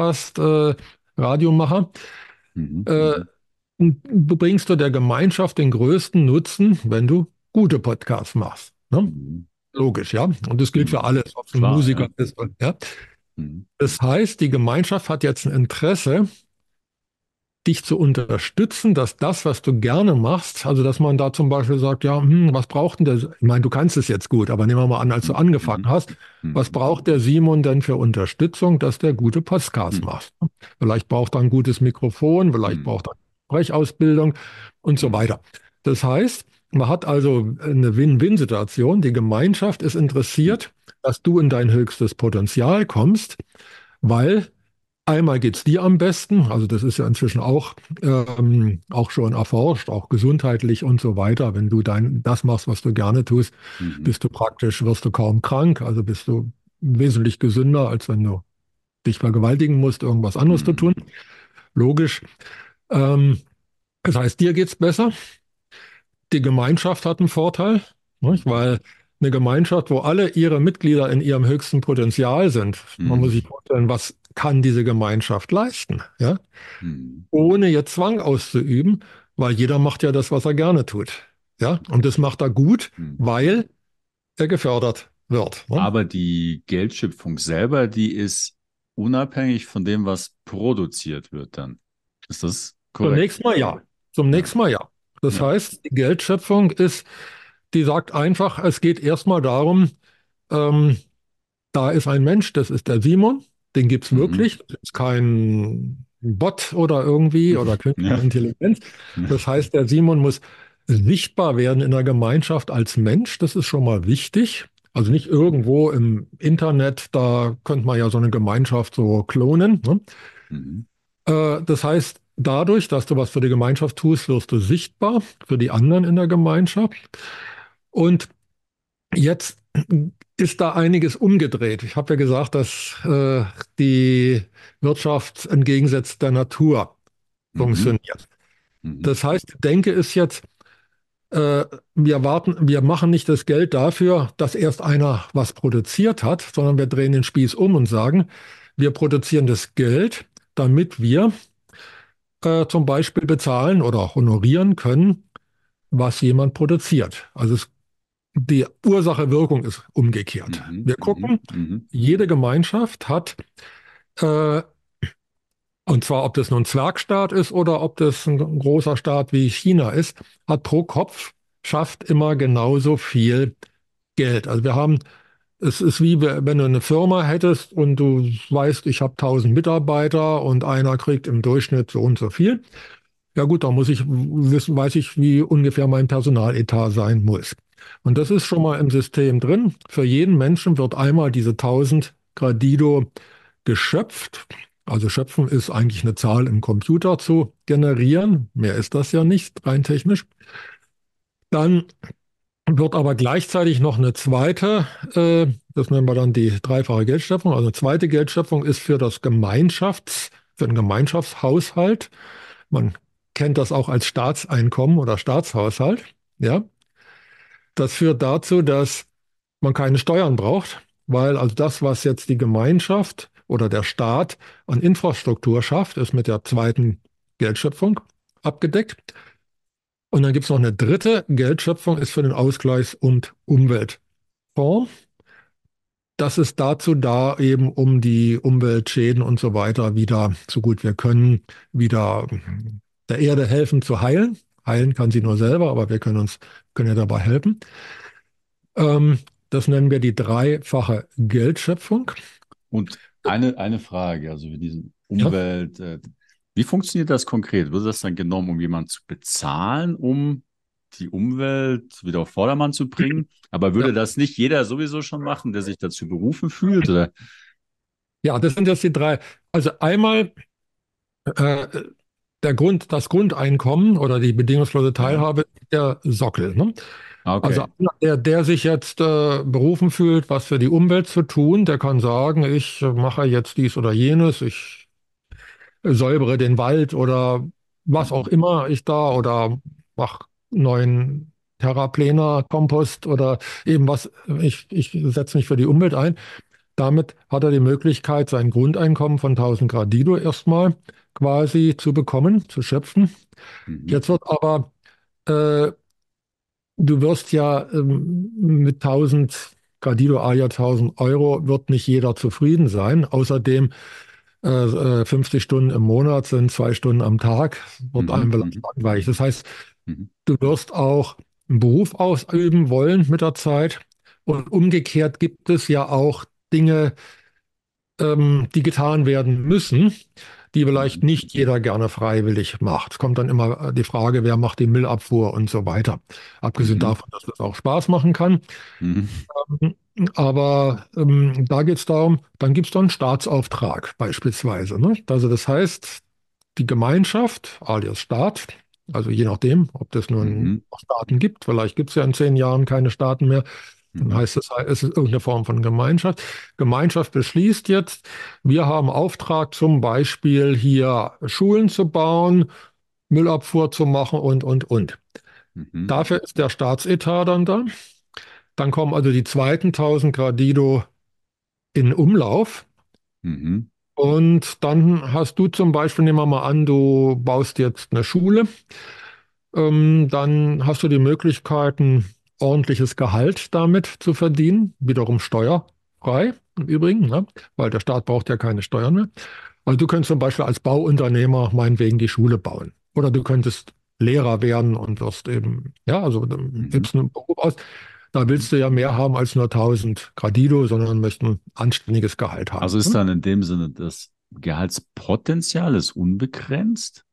Podcast-Radiomacher. Mhm. Äh, Mhm. du bringst du der Gemeinschaft den größten Nutzen, wenn du gute Podcasts machst. Ne? Mhm. Logisch, ja. Und das gilt für Mhm. alles, ob es ein Klar, Musiker ja. ist. Ja? Mhm. Das heißt, die Gemeinschaft hat jetzt ein Interesse, dich zu unterstützen, dass das, was du gerne machst, also dass man da zum Beispiel sagt, ja, hm, was braucht denn der, ich meine, du kannst es jetzt gut, aber nehmen wir mal an, als du Mhm. angefangen Mhm. hast, was Mhm. braucht der Simon denn für Unterstützung, dass der gute Podcasts Mhm. macht? Vielleicht braucht er ein gutes Mikrofon, vielleicht Mhm. braucht er Sprechausbildung und so Mhm. weiter. Das heißt, man hat also eine Win-Win-Situation. Die Gemeinschaft ist interessiert, dass du in dein höchstes Potenzial kommst, weil einmal geht es dir am besten, also das ist ja inzwischen auch, ähm, auch schon erforscht, auch gesundheitlich und so weiter. Wenn du dein, das machst, was du gerne tust, Mhm. bist du praktisch, wirst du kaum krank, also bist du wesentlich gesünder, als wenn du dich vergewaltigen musst, irgendwas anderes zu tun. Mhm. Logisch. Ähm, das heißt, dir geht's besser. Die Gemeinschaft hat einen Vorteil, nicht? Mhm. Weil eine Gemeinschaft, wo alle ihre Mitglieder in ihrem höchsten Potenzial sind, man muss sich Mhm. vorstellen, was kann diese Gemeinschaft leisten? Ja? Mhm. Ohne jetzt Zwang auszuüben, weil jeder macht ja das, was er gerne tut. Ja, und das macht er gut, Mhm. weil er gefördert wird. Ne? Aber die Geldschöpfung selber, die ist unabhängig von dem, was produziert wird dann. Ist das korrekt? Zunächst mal ja. Zum Ja. nächsten Mal ja. Das Ja. heißt, die Geldschöpfung ist, die sagt einfach, es geht erstmal darum, ähm, da ist ein Mensch, das ist der Simon, den gibt es Mhm. wirklich, das ist kein Bot oder irgendwie oder künstliche Ja. Intelligenz. Das heißt, der Simon muss sichtbar werden in der Gemeinschaft als Mensch, das ist schon mal wichtig. Also nicht irgendwo im Internet, da könnte man ja so eine Gemeinschaft so klonen. Ne? Mhm. Äh, das heißt, dadurch, dass du was für die Gemeinschaft tust, wirst du sichtbar für die anderen in der Gemeinschaft. Und jetzt ist da einiges umgedreht. Ich habe ja gesagt, dass äh, die Wirtschaft entgegensetzt der Natur Mhm. funktioniert. Mhm. Das heißt, Denke ist jetzt, äh, wir warten, wir machen nicht das Geld dafür, dass erst einer was produziert hat, sondern wir drehen den Spieß um und sagen, wir produzieren das Geld, damit wir äh, zum Beispiel bezahlen oder honorieren können, was jemand produziert. Also es, die Ursache-Wirkung ist umgekehrt. Mhm. Wir Mhm. gucken, Mhm. jede Gemeinschaft hat, äh, und zwar ob das nun ein Zwergstaat ist oder ob das ein großer Staat wie China ist, hat pro Kopf, schafft immer genauso viel Geld. Also wir haben, es ist wie wenn du eine Firma hättest und du weißt, ich habe tausend Mitarbeiter und einer kriegt im Durchschnitt so und so viel. Ja gut, da muss ich wissen, weiß ich, wie ungefähr mein Personaletat sein muss. Und das ist schon mal im System drin. Für jeden Menschen wird einmal diese tausend Gradido geschöpft. Also schöpfen ist eigentlich eine Zahl im Computer zu generieren. Mehr ist das ja nicht, rein technisch. Dann wird aber gleichzeitig noch eine zweite, äh, das nennen wir dann die dreifache Geldschöpfung. Also eine zweite Geldschöpfung ist für das Gemeinschafts, für den Gemeinschaftshaushalt. Man kennt das auch als Staatseinkommen oder Staatshaushalt. Ja, das führt dazu, dass man keine Steuern braucht, weil also das, was jetzt die Gemeinschaft oder der Staat an Infrastruktur schafft, ist mit der zweiten Geldschöpfung abgedeckt. Und dann gibt es noch eine dritte Geldschöpfung, ist für den Ausgleichs- und Umweltfonds. Das ist dazu da, eben um die Umweltschäden und so weiter wieder, so gut wir können, wieder der Erde helfen zu heilen. Heilen kann sie nur selber, aber wir können uns, können ja dabei helfen. Ähm, das nennen wir die dreifache Geldschöpfung. Und eine, eine Frage, also für diesen Ja, Umwelt, äh, wie funktioniert das konkret? Wird das dann genommen, um jemanden zu bezahlen, um die Umwelt wieder auf Vordermann zu bringen? Aber würde ja. das nicht jeder sowieso schon machen, der sich dazu berufen fühlt? Oder? Ja, das sind jetzt die drei. Also einmal äh, der Grund, das Grundeinkommen oder die bedingungslose Ja, Teilhabe, der Sockel. Ne? ah, Also okay. einer, der, der sich jetzt äh, berufen fühlt, was für die Umwelt zu tun, der kann sagen, ich äh, mache jetzt dies oder jenes, ich säubere den Wald oder was auch Mhm. immer ich da oder mache neuen Terraplaner, Kompost oder eben was, ich, ich setze mich für die Umwelt ein. Damit hat er die Möglichkeit, sein Grundeinkommen von tausend Gradido erstmal quasi zu bekommen, zu schöpfen. Mhm. Jetzt wird aber äh, du wirst ja ähm, mit tausend Gradido Alia tausend Euro wird nicht jeder zufrieden sein. Außerdem äh, äh, fünfzig Stunden im Monat sind zwei Stunden am Tag, wird einem Mhm. vielleicht Mhm. langweilig. Das heißt, Mhm. du wirst auch einen Beruf ausüben wollen mit der Zeit. Und umgekehrt gibt es ja auch Dinge, ähm, die getan werden müssen, die vielleicht Mhm. nicht jeder gerne freiwillig macht. Es kommt dann immer äh, die Frage, wer macht die Müllabfuhr und so weiter. Abgesehen Mhm. davon, dass das auch Spaß machen kann. Mhm. Ähm, Aber ähm, da geht es darum, dann gibt es dann einen Staatsauftrag beispielsweise. Ne? Also das heißt, die Gemeinschaft, alias Staat, also je nachdem, ob das nun Mhm. noch Staaten gibt, vielleicht gibt es ja in zehn Jahren keine Staaten mehr, dann Mhm. heißt es, es ist irgendeine Form von Gemeinschaft. Gemeinschaft beschließt jetzt, wir haben Auftrag, zum Beispiel hier Schulen zu bauen, Müllabfuhr zu machen und, und, und. Mhm. Dafür ist der Staatsetat dann da. Dann kommen also die zweiten tausend Gradido in Umlauf. Mhm. Und dann hast du zum Beispiel, nehmen wir mal an, du baust jetzt eine Schule. Ähm, dann hast du die Möglichkeit, ein ordentliches Gehalt damit zu verdienen, wiederum steuerfrei im Übrigen, ne? Weil der Staat braucht ja keine Steuern mehr. Also du könntest zum Beispiel als Bauunternehmer meinetwegen die Schule bauen. Oder du könntest Lehrer werden und wirst eben, ja, also dann Mhm. übst einen Beruf aus. Da Mhm. willst du ja mehr haben als nur tausend Gradido, sondern möchten ein anständiges Gehalt haben. Also ist Ne? dann in dem Sinne das Gehaltspotenzial ist unbegrenzt?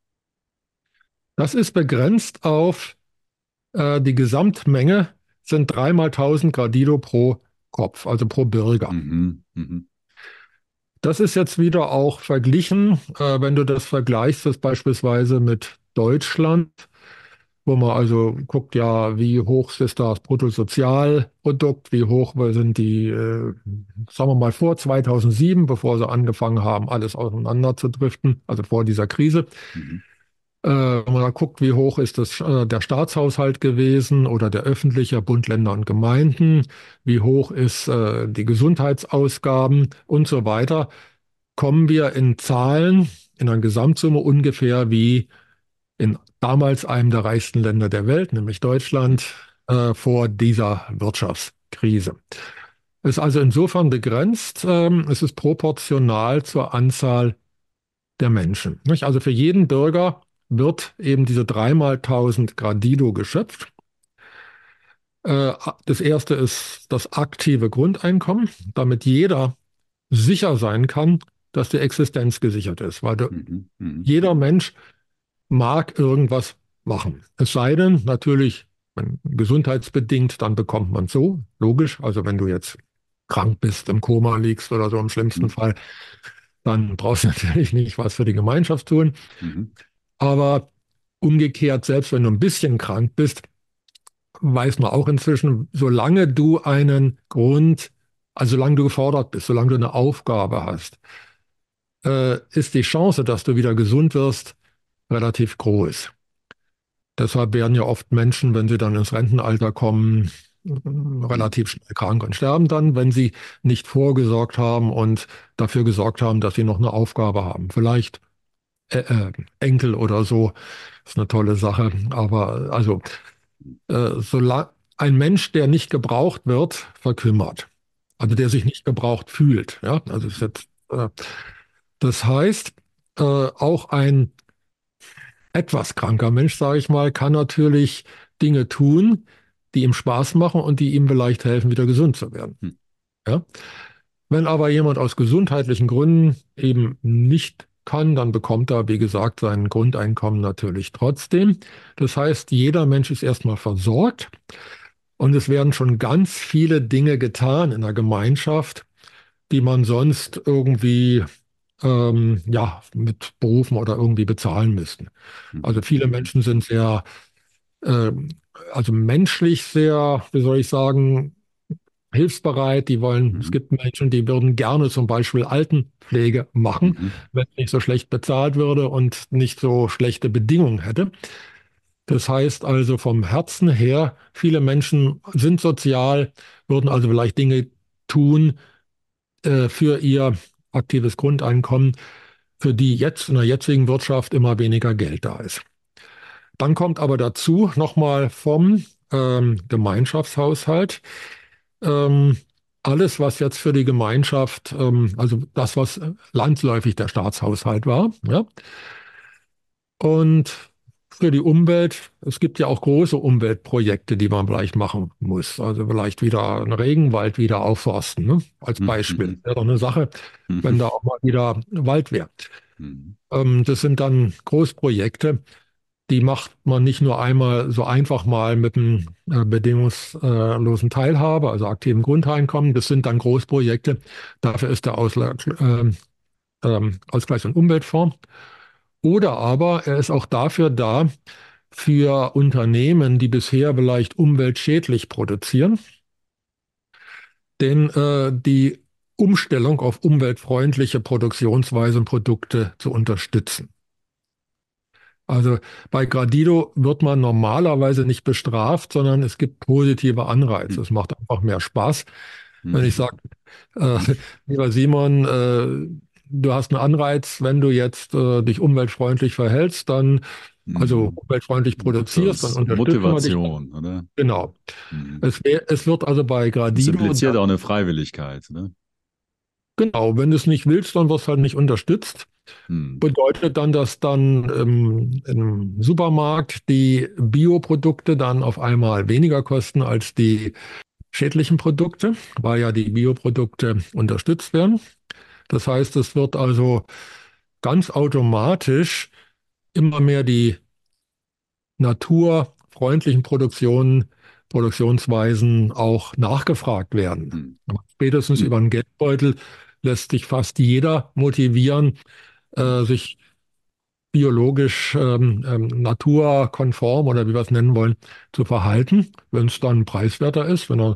Das ist begrenzt auf äh, die Gesamtmenge sind dreimal tausend Gradido pro Kopf, also pro Bürger. Mhm. Mhm. Das ist jetzt wieder auch verglichen, äh, wenn du das vergleichst, das beispielsweise mit Deutschland, wo man also guckt, ja, wie hoch ist das Bruttosozialprodukt, wie hoch sind die, äh, sagen wir mal vor zweitausendsieben, bevor sie angefangen haben, alles auseinander zu driften, also vor dieser Krise. Mhm. Äh, wenn man da guckt, wie hoch ist das, äh, der Staatshaushalt gewesen oder der öffentliche, Bund, Länder und Gemeinden, wie hoch ist äh, die Gesundheitsausgaben und so weiter, kommen wir in Zahlen, in einer Gesamtsumme ungefähr wie in damals einem der reichsten Länder der Welt, nämlich Mhm. Deutschland, äh, vor dieser Wirtschaftskrise. Ist also insofern begrenzt, ähm, es ist proportional zur Anzahl der Menschen. Nicht? Also für jeden Bürger wird eben diese dreimal tausend Gradido geschöpft. Äh, das erste ist das aktive Grundeinkommen, damit jeder sicher sein kann, dass die Existenz gesichert ist, weil der, Mhm. Mhm. jeder Mensch mag irgendwas machen. Es sei denn, natürlich, wenn gesundheitsbedingt, dann bekommt man so, logisch. Also wenn du jetzt krank bist, im Koma liegst oder so im schlimmsten Mhm. Fall, dann brauchst du natürlich nicht was für die Gemeinschaft tun. Mhm. Aber umgekehrt, selbst wenn du ein bisschen krank bist, weiß man auch inzwischen, solange du einen Grund, also solange du gefordert bist, solange du eine Aufgabe hast, äh, ist die Chance, dass du wieder gesund wirst, relativ groß. Deshalb werden ja oft Menschen, wenn sie dann ins Rentenalter kommen, Mhm. relativ schnell krank und sterben dann, wenn sie nicht vorgesorgt haben und dafür gesorgt haben, dass sie noch eine Aufgabe haben. Vielleicht äh, äh, Enkel oder so, ist eine tolle Sache. Aber also, äh, solange ein Mensch, der nicht gebraucht wird, verkümmert. Also der sich nicht gebraucht fühlt. Ja, also ist Mhm. jetzt, äh, das heißt, äh, auch ein etwas kranker Mensch, sage ich mal, kann natürlich Dinge tun, die ihm Spaß machen und die ihm vielleicht helfen, wieder gesund zu werden. Mhm. Ja? Wenn aber jemand aus gesundheitlichen Gründen eben nicht kann, dann bekommt er, wie gesagt, sein Grundeinkommen natürlich trotzdem. Das heißt, jeder Mensch ist erstmal versorgt und es werden schon ganz viele Dinge getan in der Gemeinschaft, die man sonst irgendwie ähm, ja, mit Berufen oder irgendwie bezahlen müssten. Also Mhm. viele Mhm. Menschen sind sehr, ähm, also menschlich sehr, wie soll ich sagen, hilfsbereit. Die wollen, es Mhm. gibt Menschen, die würden gerne zum Beispiel Altenpflege machen, Mhm. wenn es nicht so schlecht bezahlt würde und nicht so schlechte Bedingungen hätte. Das heißt also vom Herzen her, viele Menschen sind sozial, würden also vielleicht Dinge tun äh, für ihr aktives Grundeinkommen, für die jetzt in der jetzigen Wirtschaft immer weniger Geld da ist. Dann kommt aber dazu nochmal vom ähm, Gemeinschaftshaushalt ähm, alles, was jetzt für die Gemeinschaft, ähm, also das, was landläufig der Staatshaushalt war, ja, und für die Umwelt, es gibt ja auch große Umweltprojekte, die man vielleicht machen muss. Also vielleicht wieder einen Regenwald wieder aufforsten, ne? Als Mhm. Beispiel. Mhm. Wäre doch eine Sache, wenn Mhm. da auch mal wieder Wald wäre. Mhm. Ähm, das sind dann Großprojekte, die macht man nicht nur einmal so einfach mal mit einem äh, bedingungslosen Teilhabe, also aktiven Grundeinkommen. Das sind dann Großprojekte. Dafür ist der Ausgleich, äh, ähm, Ausgleichs- und Umweltfonds. Oder aber er ist auch dafür da, für Unternehmen, die bisher vielleicht umweltschädlich produzieren, denn äh, die Umstellung auf umweltfreundliche Produktionsweise und Produkte zu unterstützen. Also bei Gradido wird man normalerweise nicht bestraft, sondern es gibt positive Anreize. Es macht einfach mehr Spaß. Wenn ich Mhm. sage, äh, lieber Simon, äh, du hast einen Anreiz, wenn du jetzt äh, dich umweltfreundlich verhältst, dann also Mhm. umweltfreundlich So produzierst, dann ist unterstützen wir dich. Motivation, oder? Genau. Mhm. Es, wär, es wird also bei Das Gradido, impliziert dann, auch eine Freiwilligkeit, ne? genau, wenn du es nicht willst, dann wirst du halt nicht unterstützt. Mhm. Bedeutet dann, dass dann im, im Supermarkt die Bioprodukte dann auf einmal weniger kosten als die schädlichen Produkte, weil ja die Bioprodukte unterstützt werden. Das heißt, es wird also ganz automatisch immer mehr die naturfreundlichen Produktionen, Produktionsweisen auch nachgefragt werden. Hm. Spätestens Hm. über einen Geldbeutel lässt sich fast jeder motivieren, Hm. äh, sich biologisch ähm, ähm, naturkonform oder wie wir es nennen wollen, zu verhalten, wenn es dann preiswerter ist, wenn er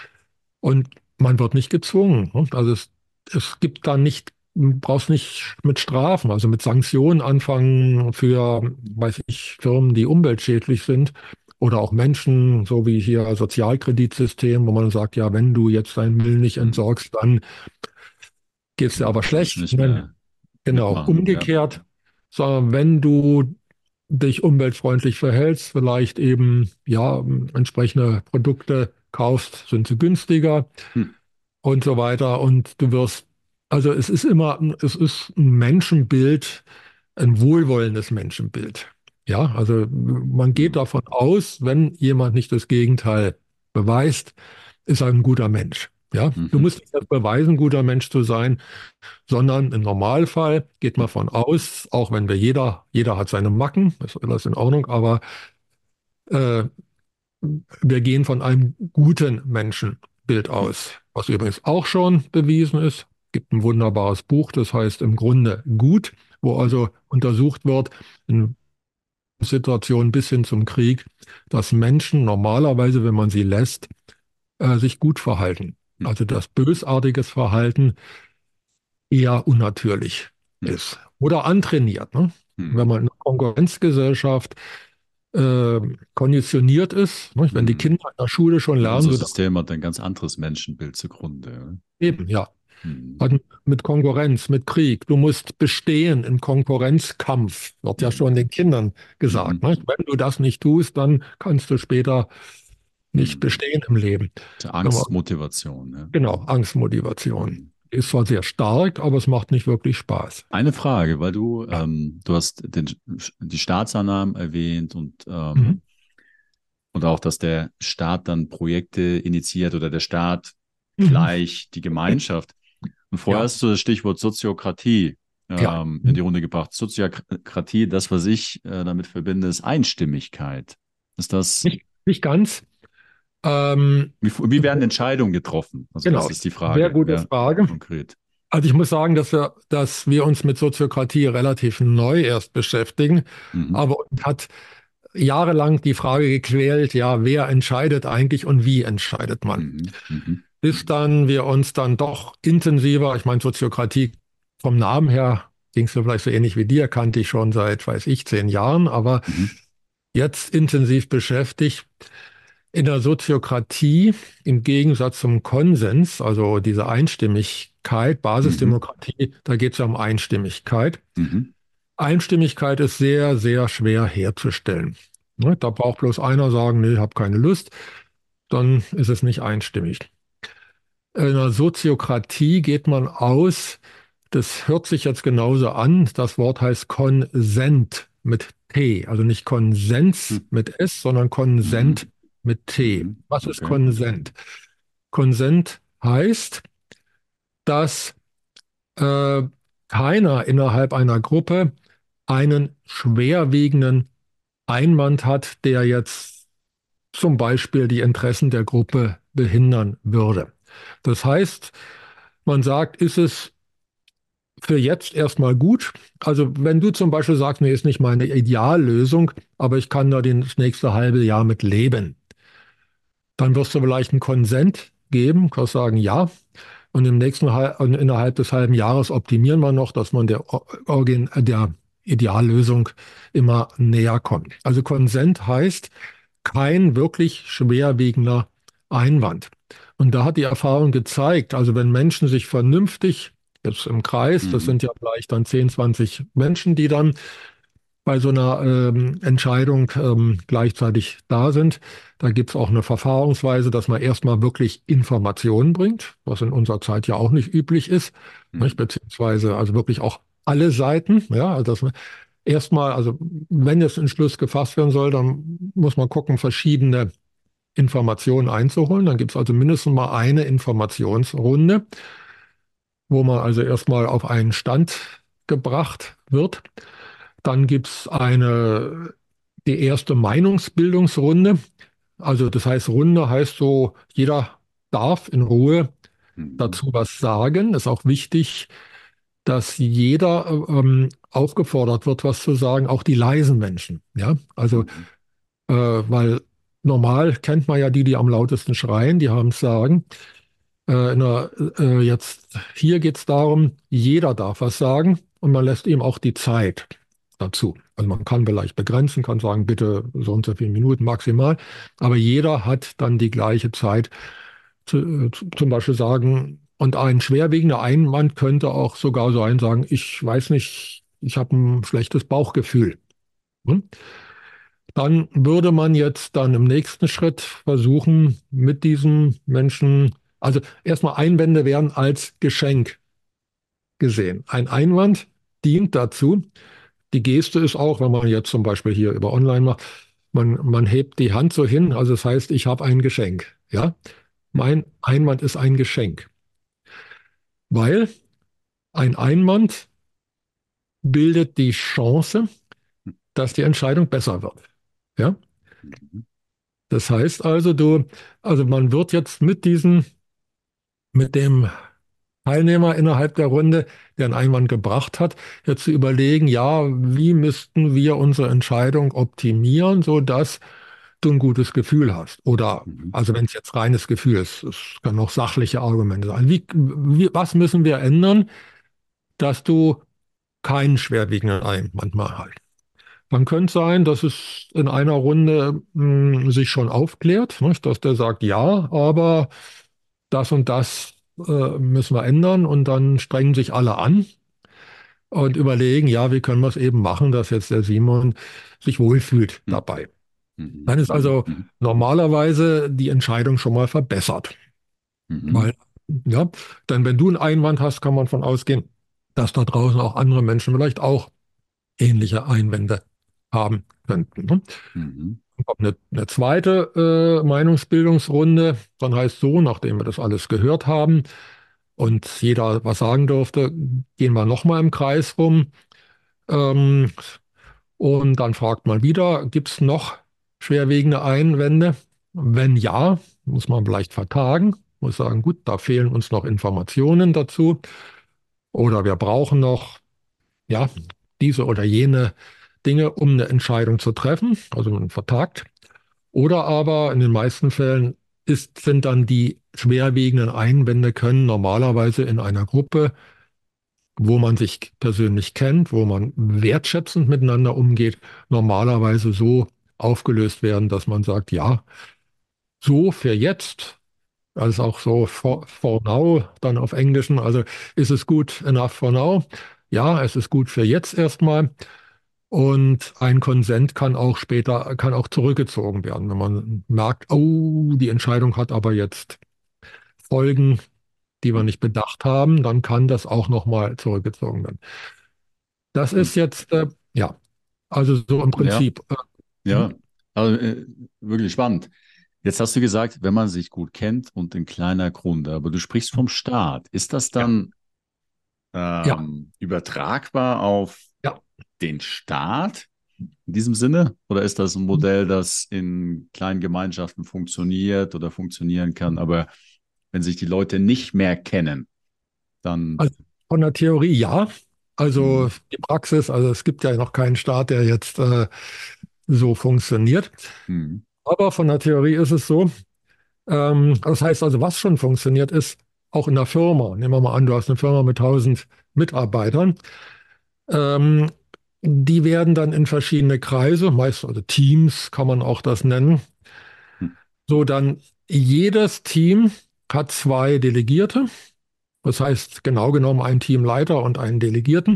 und man wird nicht gezwungen. Ne? Also es, es gibt da nicht, du brauchst nicht mit Strafen, also mit Sanktionen anfangen für, weiß ich, Firmen, die umweltschädlich sind oder auch Menschen, so wie hier Sozialkreditsystem, wo man sagt, ja, wenn du jetzt deinen Müll nicht Hm. entsorgst, dann geht es dir Genau, aber kannst du schlecht. nicht Wenn, mehr genau, mitmachen. Ja. umgekehrt, sondern wenn du dich umweltfreundlich verhältst, vielleicht eben ja entsprechende Produkte kaufst, sind sie günstiger Hm. und so weiter. Und du wirst, also es ist immer, es ist ein Menschenbild, ein wohlwollendes Menschenbild. Ja, also man geht Hm. davon aus, wenn jemand nicht das Gegenteil beweist, ist er ein guter Mensch. Ja, du Mhm. musst nicht erst beweisen, ein guter Mensch zu sein, sondern im Normalfall geht Hm. man von aus, auch wenn wir jeder, jeder hat seine Macken, ist alles in Ordnung, aber äh, wir gehen von einem guten Menschenbild Hm. aus, was übrigens auch schon bewiesen ist. Es gibt ein wunderbares Buch, das heißt im Grunde gut, wo Hm. also untersucht wird, in Situationen bis hin zum Krieg, dass Menschen normalerweise, wenn man sie lässt, äh, sich gut verhalten. Hm. Also dass bösartiges Verhalten eher unnatürlich Hm. ist oder antrainiert. Ne? Wenn Hm. man in einer Konkurrenzgesellschaft äh, konditioniert ist, ne? Wenn die Hm. Kinder in der Schule schon Ja, lernen, unser so System hat ein ganz anderes Menschenbild zugrunde. eben, ja, Hm. hat mit Konkurrenz, mit Krieg. Du musst bestehen im Konkurrenzkampf, wird ja Hm. schon den Kindern gesagt. Mhm. Ne? Wenn du das nicht tust, dann kannst du später nicht Hm. bestehen im Leben. Der Wenn man, Angstmotivation. Ja. genau, Angstmotivation. Hm. Ist zwar sehr stark, aber es macht nicht wirklich Spaß. Eine Frage, weil du, Ja. ähm, du hast den, die Staatsannahmen erwähnt und, Mhm. ähm, und auch, dass der Staat dann Projekte initiiert oder der Staat Mhm. gleich die Gemeinschaft. Und vorher Ja, hast du das Stichwort Soziokratie ja. ähm, in die Mhm. Runde gebracht. Soziokratie, das, was ich äh, damit verbinde, ist Einstimmigkeit. Ist das, Nicht, nicht ganz. Ähm, wie, wie werden Entscheidungen getroffen? Also das genau, ist die sehr Frage, gute ja, Frage. konkret. Also ich muss sagen, dass wir, dass wir uns mit Soziokratie relativ neu erst beschäftigen, Mhm. aber uns hat jahrelang die Frage gequält, ja, wer entscheidet eigentlich und wie entscheidet man? Mhm. Mhm. Bis dann wir uns dann doch intensiver, ich meine, Soziokratie vom Namen her ging es mir vielleicht so ähnlich wie dir, kannte ich schon seit, weiß ich, zehn Jahren, aber Mhm. jetzt intensiv beschäftigt. In der Soziokratie, im Gegensatz zum Konsens, also diese Einstimmigkeit, Mhm. Basisdemokratie, da geht es ja um Einstimmigkeit. Mhm. Einstimmigkeit ist sehr, sehr schwer herzustellen. Ne, da braucht bloß einer sagen, nee, ich habe keine Lust, dann ist es nicht einstimmig. In der Soziokratie geht man aus, das hört sich jetzt genauso an, das Wort heißt Konsent mit T, also nicht Konsens Mhm. mit S, sondern Mhm. Konsent mit T. Mhm. Was ist Okay. Konsent? Konsent heißt, dass äh, keiner innerhalb einer Gruppe einen schwerwiegenden Einwand hat, der jetzt zum Beispiel die Interessen der Gruppe behindern würde. Das heißt, man sagt, ist es für jetzt erstmal gut? Also wenn du zum Beispiel sagst, nee, ist nicht meine Ideallösung, aber ich kann da das nächste halbe Jahr mit leben, dann wirst du vielleicht einen Konsent geben, kannst sagen, ja. Und im nächsten, Hal- und innerhalb des halben Jahres optimieren wir noch, dass man der, Origin, der Ideallösung immer näher kommt. Also Konsent heißt kein wirklich schwerwiegender Einwand. Und da hat die Erfahrung gezeigt, also wenn Menschen sich vernünftig, jetzt im Kreis, das Mhm. sind ja vielleicht dann zehn, zwanzig Menschen, die dann bei so einer ähm, Entscheidung ähm, gleichzeitig da sind. Da gibt es auch eine Verfahrensweise, dass man erstmal wirklich Informationen bringt, was in unserer Zeit ja auch nicht üblich ist, nicht? Mhm. Beziehungsweise also wirklich auch alle Seiten, ja, also dass man erstmal, also wenn jetzt ein Entschluss gefasst werden soll, dann muss man gucken, verschiedene Informationen einzuholen. Dann gibt es also mindestens mal eine Informationsrunde, wo man also erstmal auf einen Stand gebracht wird. Dann gibt es eine, die erste Meinungsbildungsrunde. Also das heißt, Runde heißt so, jeder darf in Ruhe Mhm. dazu was sagen. Ist auch wichtig, dass jeder ähm, aufgefordert wird, was zu sagen, auch die leisen Menschen. Ja, also Mhm. äh, weil normal kennt man ja die, die am lautesten schreien, die haben es sagen. Äh, in der, äh, jetzt hier geht es darum, jeder darf was sagen und man lässt ihm auch die Zeit dazu. Also man kann vielleicht begrenzen, kann sagen, bitte so und so viele Minuten maximal, aber jeder hat dann die gleiche Zeit. Zu, äh, zu, zum Beispiel sagen, und ein schwerwiegender Einwand könnte auch sogar sein, sagen, ich weiß nicht, ich habe ein schlechtes Bauchgefühl. Hm? Dann würde man jetzt dann im nächsten Schritt versuchen, mit diesen Menschen, also erstmal Einwände werden als Geschenk gesehen. Ein Einwand dient dazu. Die Geste ist auch, wenn man jetzt zum Beispiel hier über Online macht, man, man hebt die Hand so hin, also das heißt, ich habe ein Geschenk. Ja, mein Einwand ist ein Geschenk, weil ein Einwand bildet die Chance, dass die Entscheidung besser wird. Ja, Mhm. das heißt also, du, also man wird jetzt mit diesen, mit dem Teilnehmer innerhalb der Runde, der einen Einwand gebracht hat, jetzt zu überlegen, ja, wie müssten wir unsere Entscheidung optimieren, sodass du ein gutes Gefühl hast. Oder, Mhm. also wenn es jetzt reines Gefühl ist, es können auch sachliche Argumente sein. Wie, wie, was müssen wir ändern, dass du keinen schwerwiegenden Einwand mehr hast? Dann könnte sein, dass es in einer Runde mh, sich schon aufklärt, nicht? Dass der sagt, ja, aber das und das äh, müssen wir ändern und dann strengen sich alle an und überlegen, ja, wie können wir es eben machen, dass jetzt der Simon sich wohlfühlt Mhm. dabei. Mhm. Dann ist Mhm. also Mhm. normalerweise die Entscheidung schon mal verbessert. Mhm. Weil, ja, denn wenn du einen Einwand hast, kann man von ausgehen, dass da draußen auch andere Menschen vielleicht auch ähnliche Einwände haben könnten. Ne? Mhm. Dann kommt eine, eine zweite äh, Meinungsbildungsrunde, dann heißt so, nachdem wir das alles gehört haben und jeder was sagen durfte, gehen wir nochmal im Kreis rum. Ähm, und dann fragt man wieder, gibt es noch schwerwiegende Einwände? Wenn ja, muss man vielleicht vertagen, muss sagen, gut, da fehlen uns noch Informationen dazu oder wir brauchen noch, ja, diese oder jene Dinge, um eine Entscheidung zu treffen, also man vertagt. Oder aber in den meisten Fällen ist, sind dann die schwerwiegenden Einwände können normalerweise in einer Gruppe, wo man sich persönlich kennt, wo man wertschätzend miteinander umgeht, normalerweise so aufgelöst werden, dass man sagt, ja, so für jetzt, also auch so for, for now, dann auf Englischen, also ist es gut enough for now? Ja, es ist gut für jetzt erstmal. Und ein Konsent kann auch später, kann auch zurückgezogen werden, wenn man merkt, oh, die Entscheidung hat aber jetzt Folgen, die wir Mhm. nicht bedacht haben, dann kann das auch nochmal zurückgezogen werden. Das Und ist jetzt, äh, ja, also so im ja, Prinzip. Äh, hm? ja, also, äh, wirklich spannend. Jetzt hast du gesagt, wenn man sich gut kennt und in kleiner Runde, aber du sprichst vom Staat. Ist das Ja, dann ja, ähm, übertragbar auf ja. den Staat in diesem Sinne? Oder ist das ein Modell, das in kleinen Gemeinschaften funktioniert oder funktionieren kann, aber wenn sich die Leute nicht mehr kennen, dann. Also von der Theorie ja. Also Mhm. die Praxis, also es gibt ja noch keinen Staat, der jetzt äh, so funktioniert. Mhm. Aber von der Theorie ist es so, ähm, das heißt also, was schon funktioniert ist, auch in der Firma. Nehmen wir mal an, du hast eine Firma mit tausend Mitarbeitern. Ähm, die werden dann in verschiedene Kreise, meist also Teams kann man auch das nennen. So dann jedes Team hat zwei Delegierte. Das heißt genau genommen einen Teamleiter und einen Delegierten.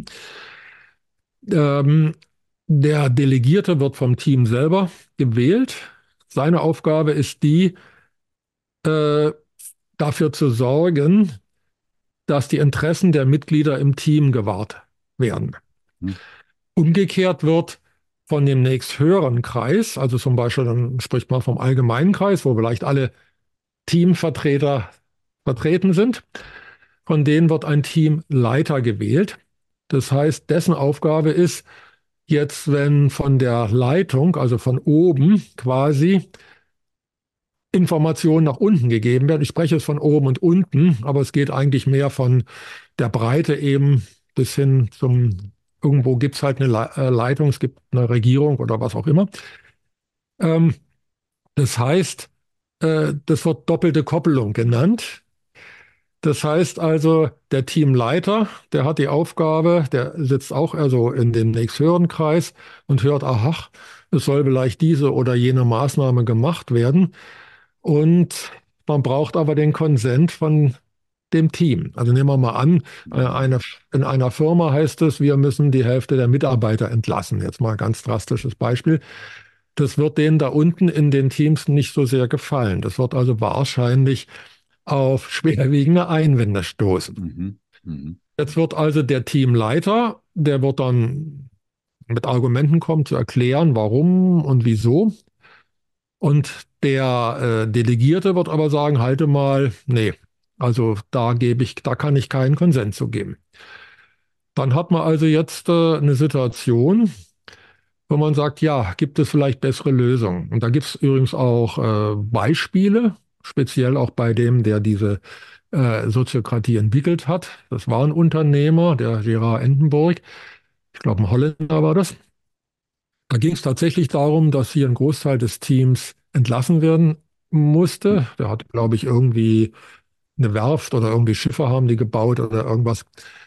Ähm, der Delegierte wird vom Team selber gewählt. Seine Aufgabe ist die, äh, dafür zu sorgen, dass die Interessen der Mitglieder im Team gewahrt werden. Mhm. Umgekehrt wird von dem nächsthöheren Kreis, also zum Beispiel, dann spricht man vom allgemeinen Kreis, wo vielleicht alle Teamvertreter vertreten sind. Von denen wird ein Teamleiter gewählt. Das heißt, dessen Aufgabe ist jetzt, wenn von der Leitung, also von oben quasi Informationen nach unten gegeben werden. Ich spreche jetzt von oben und unten, aber es geht eigentlich mehr von der Breite eben bis hin zum, irgendwo gibt es halt eine Le äh, Leitung, es gibt eine Regierung oder was auch immer. Ähm, das heißt, äh, das wird doppelte Koppelung genannt. Das heißt also, der Teamleiter, der hat die Aufgabe, der sitzt auch also in dem nächsthöheren Kreis und hört, aha, es soll vielleicht diese oder jene Maßnahme gemacht werden. Und man braucht aber den Konsent von dem Team. Also nehmen wir mal an, äh, eine, in einer Firma heißt es, wir müssen die Hälfte der Mitarbeiter entlassen. Jetzt mal ein ganz drastisches Beispiel. Das wird denen da unten in den Teams nicht so sehr gefallen. Das wird also wahrscheinlich auf schwerwiegende Einwände stoßen. Mhm. Mhm. Jetzt wird also der Teamleiter, der wird dann mit Argumenten kommen, zu erklären, warum und wieso. Und der äh, Delegierte wird aber sagen, halte mal, nee, also da gebe ich, da kann ich keinen Konsens zu geben. Dann hat man also jetzt äh, eine Situation, wo man sagt, ja, gibt es vielleicht bessere Lösungen? Und da gibt es übrigens auch äh, Beispiele, speziell auch bei dem, der diese äh, Soziokratie entwickelt hat. Das war ein Unternehmer, der Gerard Entenburg. Ich glaube, ein Holländer war das. Da ging es tatsächlich darum, dass hier ein Großteil des Teams entlassen werden musste. Der hat, glaube ich, irgendwie eine Werft oder irgendwie Schiffe haben die gebaut oder irgendwas.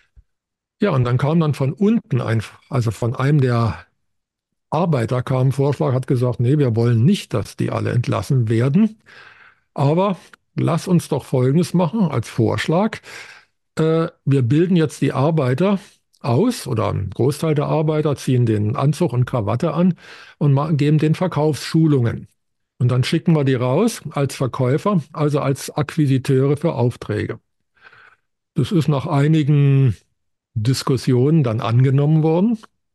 Ja, und dann kam dann von unten ein, also von einem der Arbeiter kam ein Vorschlag, hat gesagt, nee, wir wollen nicht, dass die alle entlassen werden. Aber lass uns doch Folgendes machen als Vorschlag. Äh, wir bilden jetzt die Arbeiter aus oder ein Großteil der Arbeiter ziehen den Anzug und Krawatte an und ma- geben den Verkaufsschulungen. Und dann schicken wir die raus als Verkäufer, also als Akquisiteure für Aufträge. Das ist nach einigen Diskussionen dann angenommen worden.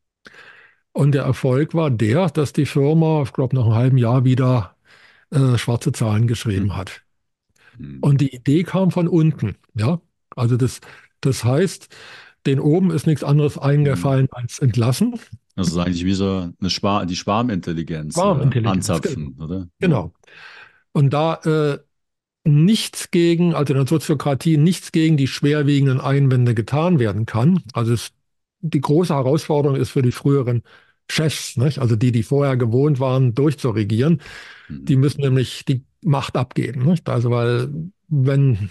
Und der Erfolg war der, dass die Firma, ich glaube, nach einem halben Jahr wieder äh, schwarze Zahlen geschrieben hat. Mhm. Und die Idee kam von unten. Ja, also das, das heißt, den oben ist nichts anderes Mhm. eingefallen als entlassen. Das ist eigentlich wie so eine Spar die Schwarmintelligenz äh, Warmintelligenz, genau. anzapfen, oder? Ja. Genau. Und da äh, nichts gegen, also in der Soziokratie, nichts gegen die schwerwiegenden Einwände getan werden kann. Also es, die große Herausforderung ist für die früheren Chefs, nicht? Also die, die vorher gewohnt waren, durchzuregieren, die Mhm. müssen nämlich die Macht abgeben. Nicht? Also weil wenn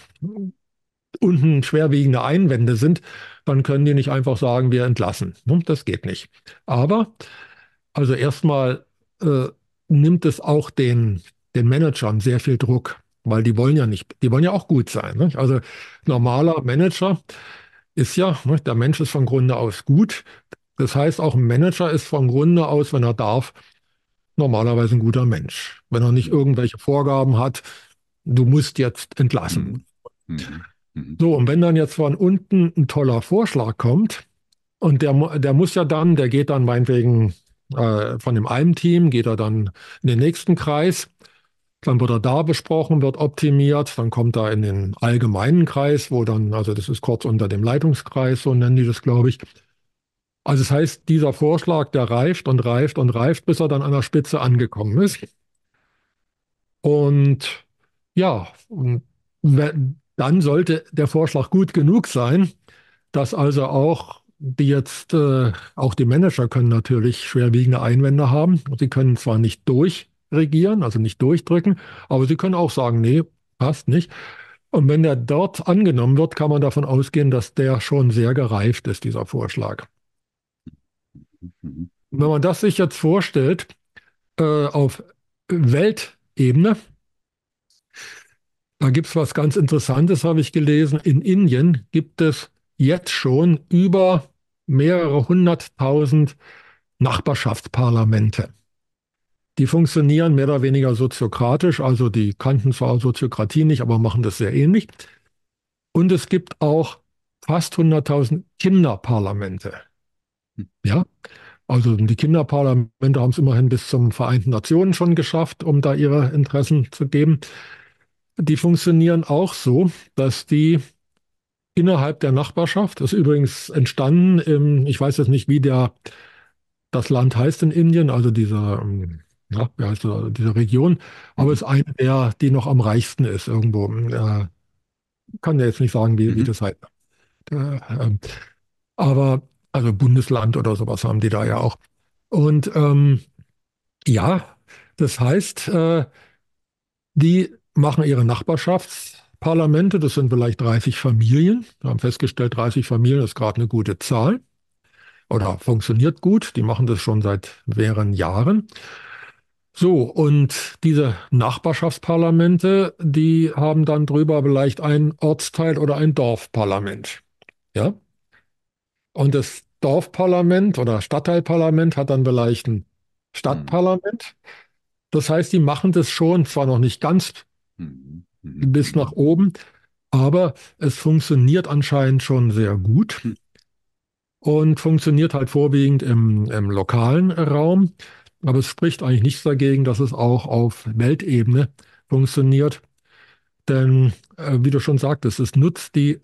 unten schwerwiegende Einwände sind, dann können die nicht einfach sagen, wir entlassen. Ne? Das geht nicht. Aber also erstmal äh, nimmt es auch den, den Managern sehr viel Druck, weil die wollen ja nicht, die wollen ja auch gut sein. Ne? Also normaler Manager ist ja, ne, der Mensch ist von Grunde aus gut. Das heißt, auch ein Manager ist von Grunde aus, wenn er darf, normalerweise ein guter Mensch. Wenn er nicht irgendwelche Vorgaben hat, du musst jetzt entlassen. Mhm. Mhm. Mhm. So, und wenn dann jetzt von unten ein toller Vorschlag kommt, und der, mu- der muss ja dann, der geht dann meinetwegen äh, von dem einen Team, geht er dann in den nächsten Kreis, dann wird er da besprochen, wird optimiert, dann kommt er in den allgemeinen Kreis, wo dann, also das ist kurz unter dem Leitungskreis, so nennen die das, glaube ich. Also das heißt, dieser Vorschlag, der reift und reift und reift, bis er dann an der Spitze angekommen ist. Und ja, und wenn, dann sollte der Vorschlag gut genug sein, dass also auch die jetzt, äh, auch die Manager können natürlich schwerwiegende Einwände haben. Sie können zwar nicht durchregieren, also nicht durchdrücken, aber sie können auch sagen, nee, passt nicht. Und wenn der dort angenommen wird, kann man davon ausgehen, dass der schon sehr gereift ist, dieser Vorschlag. Mhm. Und wenn man das sich jetzt vorstellt, äh, auf Weltebene, da gibt es was ganz Interessantes, habe ich gelesen. In Indien gibt es jetzt schon über mehrere hunderttausend Nachbarschaftsparlamente. Die funktionieren mehr oder weniger soziokratisch, also die kannten zwar Soziokratie nicht, aber machen das sehr ähnlich. Und es gibt auch fast hunderttausend Kinderparlamente. Ja? Also die Kinderparlamente haben es immerhin bis zum Vereinten Nationen schon geschafft, um da ihre Interessen zu geben. Die funktionieren auch so, dass die innerhalb der Nachbarschaft, das ist übrigens entstanden im, ich weiß jetzt nicht, wie der, das Land heißt in Indien, also diese, ähm, ja, wie heißt das, diese Region, aber es Mhm. ist eine der, die noch am reichsten ist irgendwo. Äh, kann ja jetzt nicht sagen, wie, wie Mhm. das heißt. Äh, ähm, aber, also Bundesland oder sowas haben die da ja auch. Und ähm, ja, das heißt, äh, die machen ihre Nachbarschaftsparlamente, das sind vielleicht dreißig Familien. Wir haben festgestellt, dreißig Familien ist gerade eine gute Zahl oder funktioniert gut. Die machen das schon seit mehreren Jahren. So, und diese Nachbarschaftsparlamente, die haben dann drüber vielleicht ein Ortsteil oder ein Dorfparlament. Ja? Und das Dorfparlament oder Stadtteilparlament hat dann vielleicht ein Mhm. Stadtparlament. Das heißt, die machen das schon, zwar noch nicht ganz Mhm. Mhm. bis nach Mhm. oben, aber es funktioniert anscheinend schon sehr gut Mhm. und funktioniert halt vorwiegend im, im lokalen Raum. Aber es spricht eigentlich nichts dagegen, dass es auch auf Weltebene funktioniert. Denn, äh, wie du schon sagtest, es nutzt die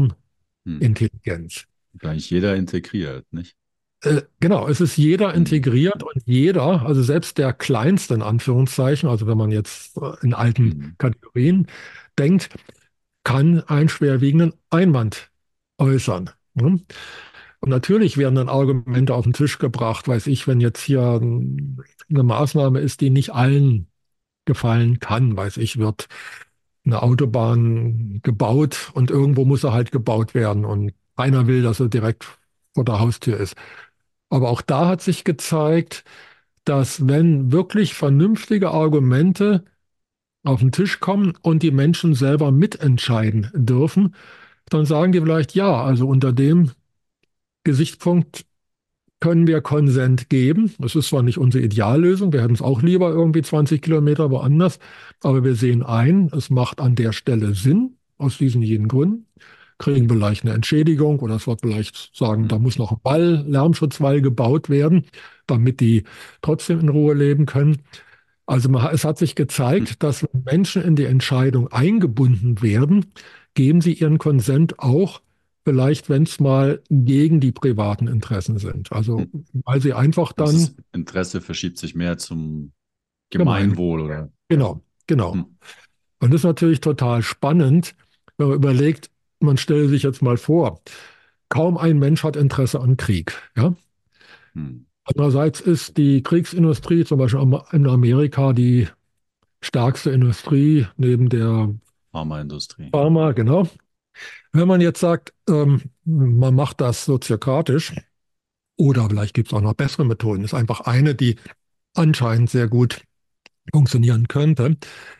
Mhm. Schwarmintelligenz. Eigentlich jeder integriert, nicht? Äh, genau, es ist jeder Mhm. integriert und jeder, also selbst der Kleinste in Anführungszeichen, also wenn man jetzt äh, in alten Mhm. Kategorien denkt, kann einen schwerwiegenden Einwand äußern. Ne? Und natürlich werden dann Argumente auf den Tisch gebracht, weiß ich, wenn jetzt hier ähm, eine Maßnahme ist, die nicht allen gefallen kann, weiß ich, wird eine Autobahn gebaut und irgendwo muss er halt gebaut werden und keiner will, dass er direkt vor der Haustür ist. Aber auch da hat sich gezeigt, dass wenn wirklich vernünftige Argumente auf den Tisch kommen und die Menschen selber mitentscheiden dürfen, dann sagen die vielleicht, ja, also unter dem Gesichtspunkt können wir Konsent geben. Das ist zwar nicht unsere Ideallösung, wir hätten es auch lieber irgendwie zwanzig Kilometer woanders, aber wir sehen ein, es macht an der Stelle Sinn, aus diesen jenen Gründen. Kriegen vielleicht eine Entschädigung oder es wird vielleicht sagen, da Mhm. muss noch ein Wall, Lärmschutzwall gebaut werden, damit die trotzdem in Ruhe leben können. Also man, es hat sich Mhm. gezeigt, dass wenn Menschen in die Entscheidung eingebunden werden, geben sie ihren Konsent auch, vielleicht wenn es mal gegen die privaten Interessen sind. Also Mhm. weil sie einfach Also dann das Interesse verschiebt sich mehr zum gemein. Gemeinwohl, oder? Genau, genau. Mhm. Und das ist natürlich total spannend, wenn man überlegt, man stelle sich jetzt mal vor, kaum ein Mensch hat Interesse an Krieg. Ja? Mhm. Andererseits ist die Kriegsindustrie zum Beispiel in Amerika die stärkste Industrie neben der Pharmaindustrie. Pharma, genau. Wenn man jetzt sagt, ähm, man macht das soziokratisch oder vielleicht gibt es auch noch bessere Methoden, ist einfach eine, die anscheinend sehr gut funktionieren könnte.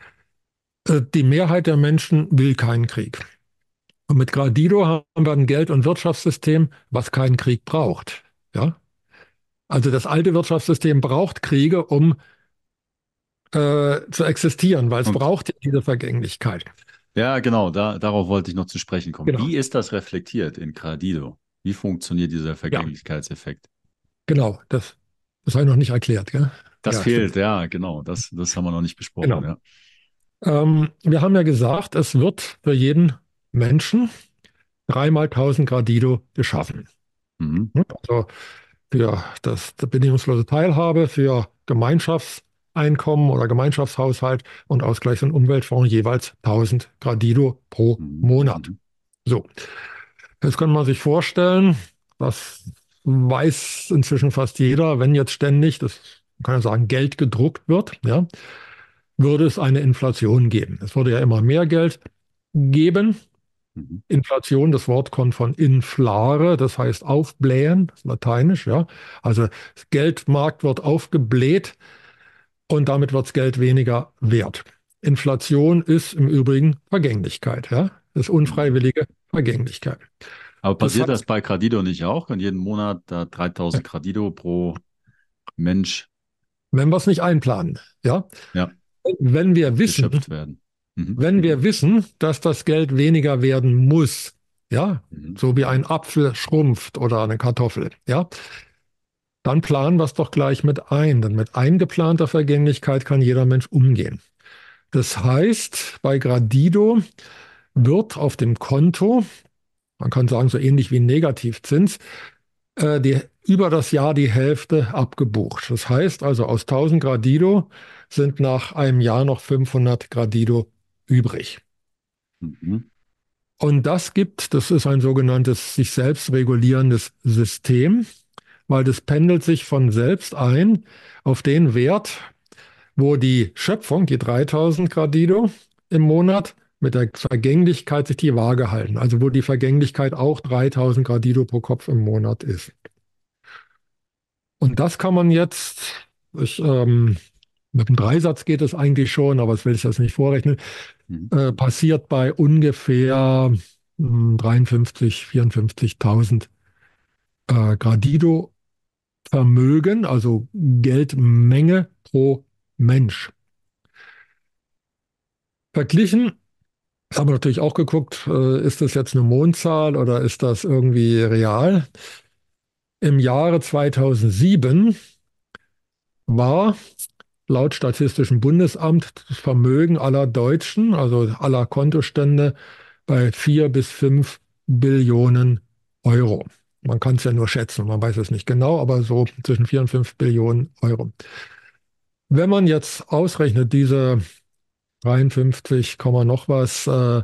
Äh, die Mehrheit der Menschen will keinen Krieg. Und mit Gradido haben wir ein Geld- und Wirtschaftssystem, was keinen Krieg braucht. Ja? Also das alte Wirtschaftssystem braucht Kriege, um äh, zu existieren, weil es Und braucht ja diese Vergänglichkeit. ja, genau, da, darauf wollte ich noch zu sprechen kommen. Genau, Wie ist das reflektiert in Gradido? Wie funktioniert dieser ja, Vergänglichkeitseffekt? genau. Das, das habe ich noch nicht erklärt. Gell? Das Ja, stimmt. fehlt, ja, genau. Das, das haben wir noch nicht besprochen, Genau. ja. Ähm, wir haben ja gesagt, es wird für jeden Menschen dreimal tausend Gradido geschaffen. Mhm. Ne? Also für das, die bedingungslose Teilhabe, für Gemeinschaftseinkommen oder Gemeinschaftshaushalt und Ausgleichs- und Umweltfonds jeweils tausend Gradido pro Mhm. Monat. Mhm. So, jetzt kann man sich vorstellen, das weiß inzwischen fast jeder, wenn jetzt ständig, das man kann ja sagen, Geld gedruckt wird, ja, würde es eine Inflation geben. Es würde ja immer mehr Geld geben. Mhm. Inflation, das Wort kommt von inflare, das heißt aufblähen, das ist lateinisch, ja. Also das Geldmarkt wird aufgebläht und damit wird das Geld weniger wert. Inflation ist im Übrigen Vergänglichkeit, ja. Das ist Mhm. unfreiwillige Vergänglichkeit. Aber Das passiert das heißt, bei Gradido nicht auch? Und jeden Monat da dreitausend Gradido pro Mensch, wenn wir es nicht einplanen, ja, ja, wenn wir wissen, geschöpft werden? Mhm. wenn wir wissen, dass das Geld weniger werden muss, ja, Mhm. so wie ein Mhm. Apfel schrumpft oder eine Kartoffel, ja, dann planen wir es doch gleich mit ein, denn mit eingeplanter Vergänglichkeit kann jeder Mensch umgehen. Das heißt, bei Gradido wird auf dem Konto, man kann sagen, so ähnlich wie ein Negativzins, äh, die, über das Jahr die Hälfte abgebucht. Das heißt also, aus tausend Gradido sind nach einem Jahr noch fünfhundert Gradido übrig. Mhm. Und das gibt, das ist ein sogenanntes sich selbst regulierendes System, weil das pendelt sich von selbst ein auf den Wert, wo die Schöpfung, die dreitausend Gradido im Monat, mit der Vergänglichkeit sich die Waage halten. Also wo die Vergänglichkeit auch dreitausend Gradido pro Kopf im Monat ist. Und das kann man jetzt, ich, ähm, mit dem Dreisatz geht es eigentlich schon, aber das will ich jetzt nicht vorrechnen, Mhm. äh, passiert bei ungefähr mh, dreiundfünfzig, vierundfünfzigtausend äh, Gradido Vermögen, also Geldmenge pro Mensch. Verglichen haben wir natürlich auch geguckt, äh, ist das jetzt eine Mondzahl oder ist das irgendwie real? Im Jahre zweitausendsieben war laut Statistischem Bundesamt das Vermögen aller Deutschen, also aller Kontostände, bei vier bis fünf Billionen Euro. Man kann es ja nur schätzen, man weiß es nicht genau, aber so zwischen vier und fünf Billionen Euro. Wenn man jetzt ausrechnet, diese dreiundfünfzig, noch was, äh,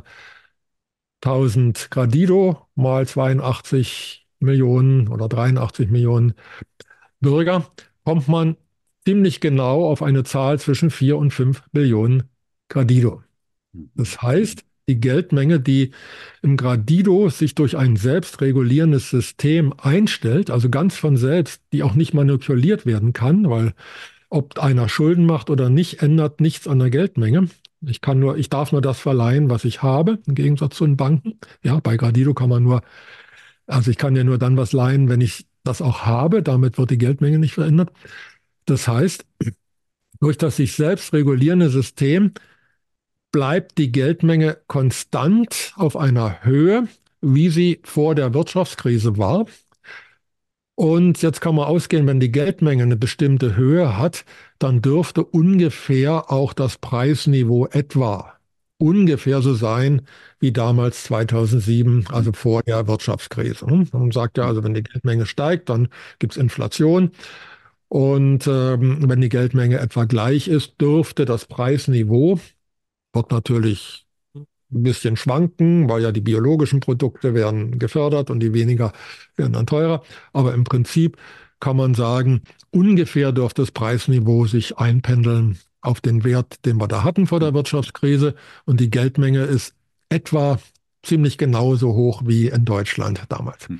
tausend Gradido mal zweiundachtzig Millionen oder dreiundachtzig Millionen Bürger, kommt man ziemlich genau auf eine Zahl zwischen vier und fünf Billionen Gradido. Mhm. Das heißt, die Geldmenge, die im Gradido sich durch ein selbstregulierendes System einstellt, also ganz von selbst, die auch nicht manipuliert werden kann, weil ob einer Schulden macht oder nicht, ändert nichts an der Geldmenge. Ich kann nur, ich darf nur das verleihen, was ich habe, im Gegensatz zu den Banken. Ja, bei Gradido kann man nur, also ich kann ja nur dann was leihen, wenn ich das auch habe. Damit wird die Geldmenge nicht verändert. Das heißt, durch das sich selbst regulierende System bleibt die Geldmenge konstant auf einer Höhe, wie sie vor der Wirtschaftskrise war. Und jetzt kann man ausgehen, wenn die Geldmenge eine bestimmte Höhe hat, dann dürfte ungefähr auch das Preisniveau etwa ungefähr so sein wie damals zweitausendsieben, also vor der Wirtschaftskrise. Man sagt ja also, wenn die Geldmenge steigt, dann gibt es Inflation. Und ähm, wenn die Geldmenge etwa gleich ist, dürfte das Preisniveau, wird natürlich ein bisschen schwanken, weil ja die biologischen Produkte werden gefördert und die weniger werden dann teurer. Aber im Prinzip kann man sagen, ungefähr dürfte das Preisniveau sich einpendeln auf den Wert, den wir da hatten vor der Wirtschaftskrise. Und die Geldmenge ist etwa ziemlich genauso hoch wie in Deutschland damals.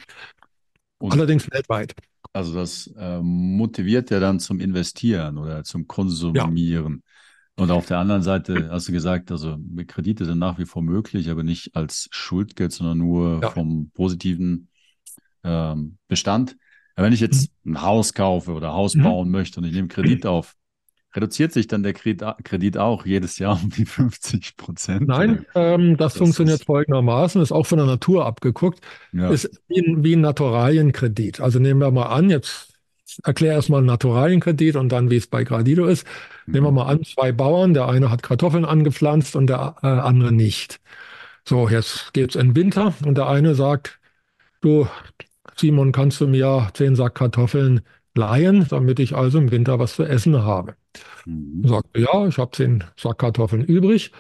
Und Allerdings weltweit. also das äh, motiviert ja dann zum Investieren oder zum Ja, Konsumieren. Und auf der anderen Seite hast du gesagt, also Kredite sind nach wie vor möglich, aber nicht als Schuldgeld, sondern nur ja. vom positiven ähm, Bestand. Ja, wenn ich Mhm. jetzt ein Haus kaufe oder Haus Mhm. bauen möchte und ich nehme Kredit auf, reduziert sich dann der Kredit, Kredit auch jedes Jahr um die fünfzig Prozent? Oder Nein, ähm, das das funktioniert ist, folgendermaßen, ist auch von der Natur abgeguckt, ja. ist wie ein, wie ein Naturalienkredit. Also nehmen wir mal an, jetzt erkläre erstmal einen Naturalienkredit und dann, wie es bei Gradido ist. Nehmen wir Mhm. mal an, zwei Bauern, der eine hat Kartoffeln angepflanzt und der äh, andere nicht. So, jetzt geht's in den Winter und der eine sagt, du, Simon, kannst du mir zehn Sack Kartoffeln leihen, damit ich also im Winter was zu essen habe? Mhm. Sagt, ja, ich habe zehn Sack Kartoffeln übrig.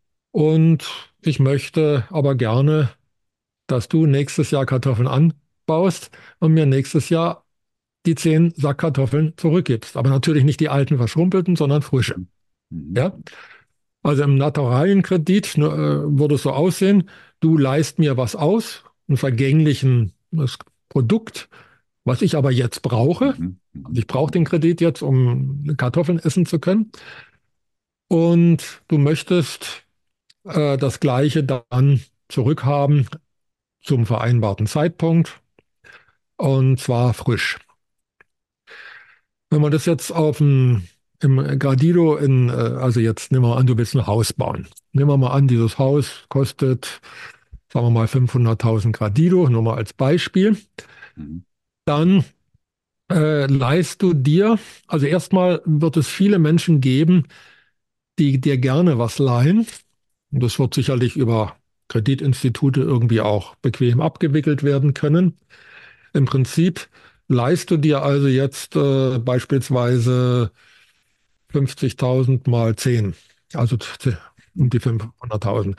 Und ich möchte aber gerne, dass du nächstes Jahr Kartoffeln anbaust und mir nächstes Jahr die zehn Sack Kartoffeln zurückgibst. Aber natürlich nicht die alten verschrumpelten, sondern frische. Mhm. Mhm. Ja? Also im Naturalienkredit ne, äh, würde es so aussehen, du leihst mir was aus, ein vergänglichen das Produkt, was ich aber jetzt brauche. Mhm. Also Mhm. ich brauche den Kredit jetzt, um Kartoffeln essen zu können. Und du möchtest äh, das Gleiche dann zurückhaben zum vereinbarten Zeitpunkt und zwar frisch. Wenn man das jetzt auf dem, im Gradido in, äh, also jetzt nehmen wir mal an, du willst ein Haus bauen. Nehmen wir mal an, dieses Haus kostet, sagen wir mal, fünfhunderttausend Gradido, nur mal als Beispiel. Mhm. Dann Äh, leihst du dir, also erstmal wird es viele Menschen geben, die dir gerne was leihen. Und das wird sicherlich über Kreditinstitute irgendwie auch bequem abgewickelt werden können. Im Prinzip leihst du dir also jetzt äh, beispielsweise fünfzigtausend mal zehn, also t- um die fünfhunderttausend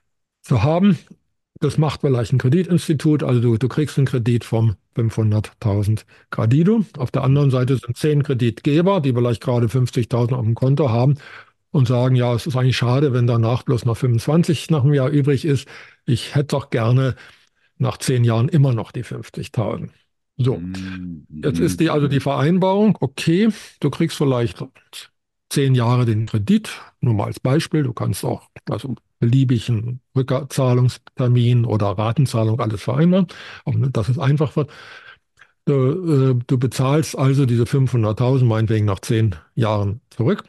zu haben. Das macht vielleicht ein Kreditinstitut, also du, du kriegst einen Kredit vom fünfhunderttausend Gradido. Auf der anderen Seite sind zehn Kreditgeber, die vielleicht gerade fünfzigtausend auf dem Konto haben und sagen, ja, es ist eigentlich schade, wenn danach bloß noch fünfundzwanzig nach einem Jahr übrig ist. Ich hätte doch gerne nach zehn Jahren immer noch die fünfzigtausend. So, Mhm. jetzt ist Mhm. die also die Vereinbarung, okay, du kriegst vielleicht zehn Jahre den Kredit, nur mal als Beispiel, du kannst auch also beliebigen Rückzahlungstermin oder Ratenzahlung alles vereinbaren, auch dass es einfach wird. Du, äh, du bezahlst also diese fünfhunderttausend meinetwegen nach zehn Jahren zurück.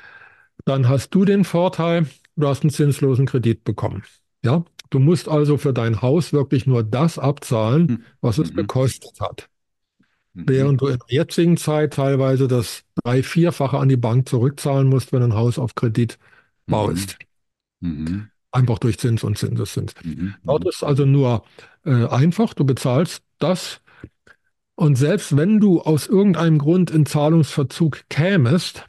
Dann hast du den Vorteil, du hast einen zinslosen Kredit bekommen. Ja, du musst also für dein Haus wirklich nur das abzahlen, Mhm. was es Mhm. gekostet hat. Mhm. Während du in der jetzigen Zeit teilweise das drei-, vierfache an die Bank zurückzahlen musst, wenn du ein Haus auf Kredit Mhm. baust. Mhm. Einfach durch Zins und Zinseszins. Mhm. Dort Mhm. ist also nur äh, einfach, du bezahlst das und selbst wenn du aus irgendeinem Grund in Zahlungsverzug kämest,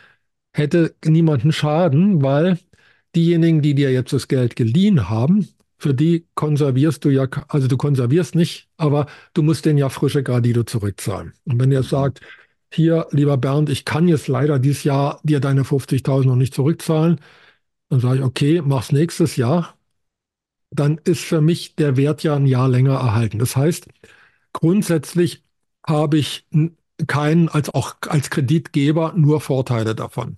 hätte niemanden Schaden, weil diejenigen, die dir jetzt das Geld geliehen haben, für die konservierst du ja, also du konservierst nicht, aber du musst denen ja frische Gradido zurückzahlen. Und wenn ihr Mhm. sagt, hier, lieber Bernd, ich kann jetzt leider dieses Jahr dir deine fünfzigtausend noch nicht zurückzahlen, dann sage ich, okay, mach's nächstes Jahr, dann ist für mich der Wert ja ein Jahr länger erhalten. Das heißt, grundsätzlich habe ich n- keinen, als auch als Kreditgeber, nur Vorteile davon.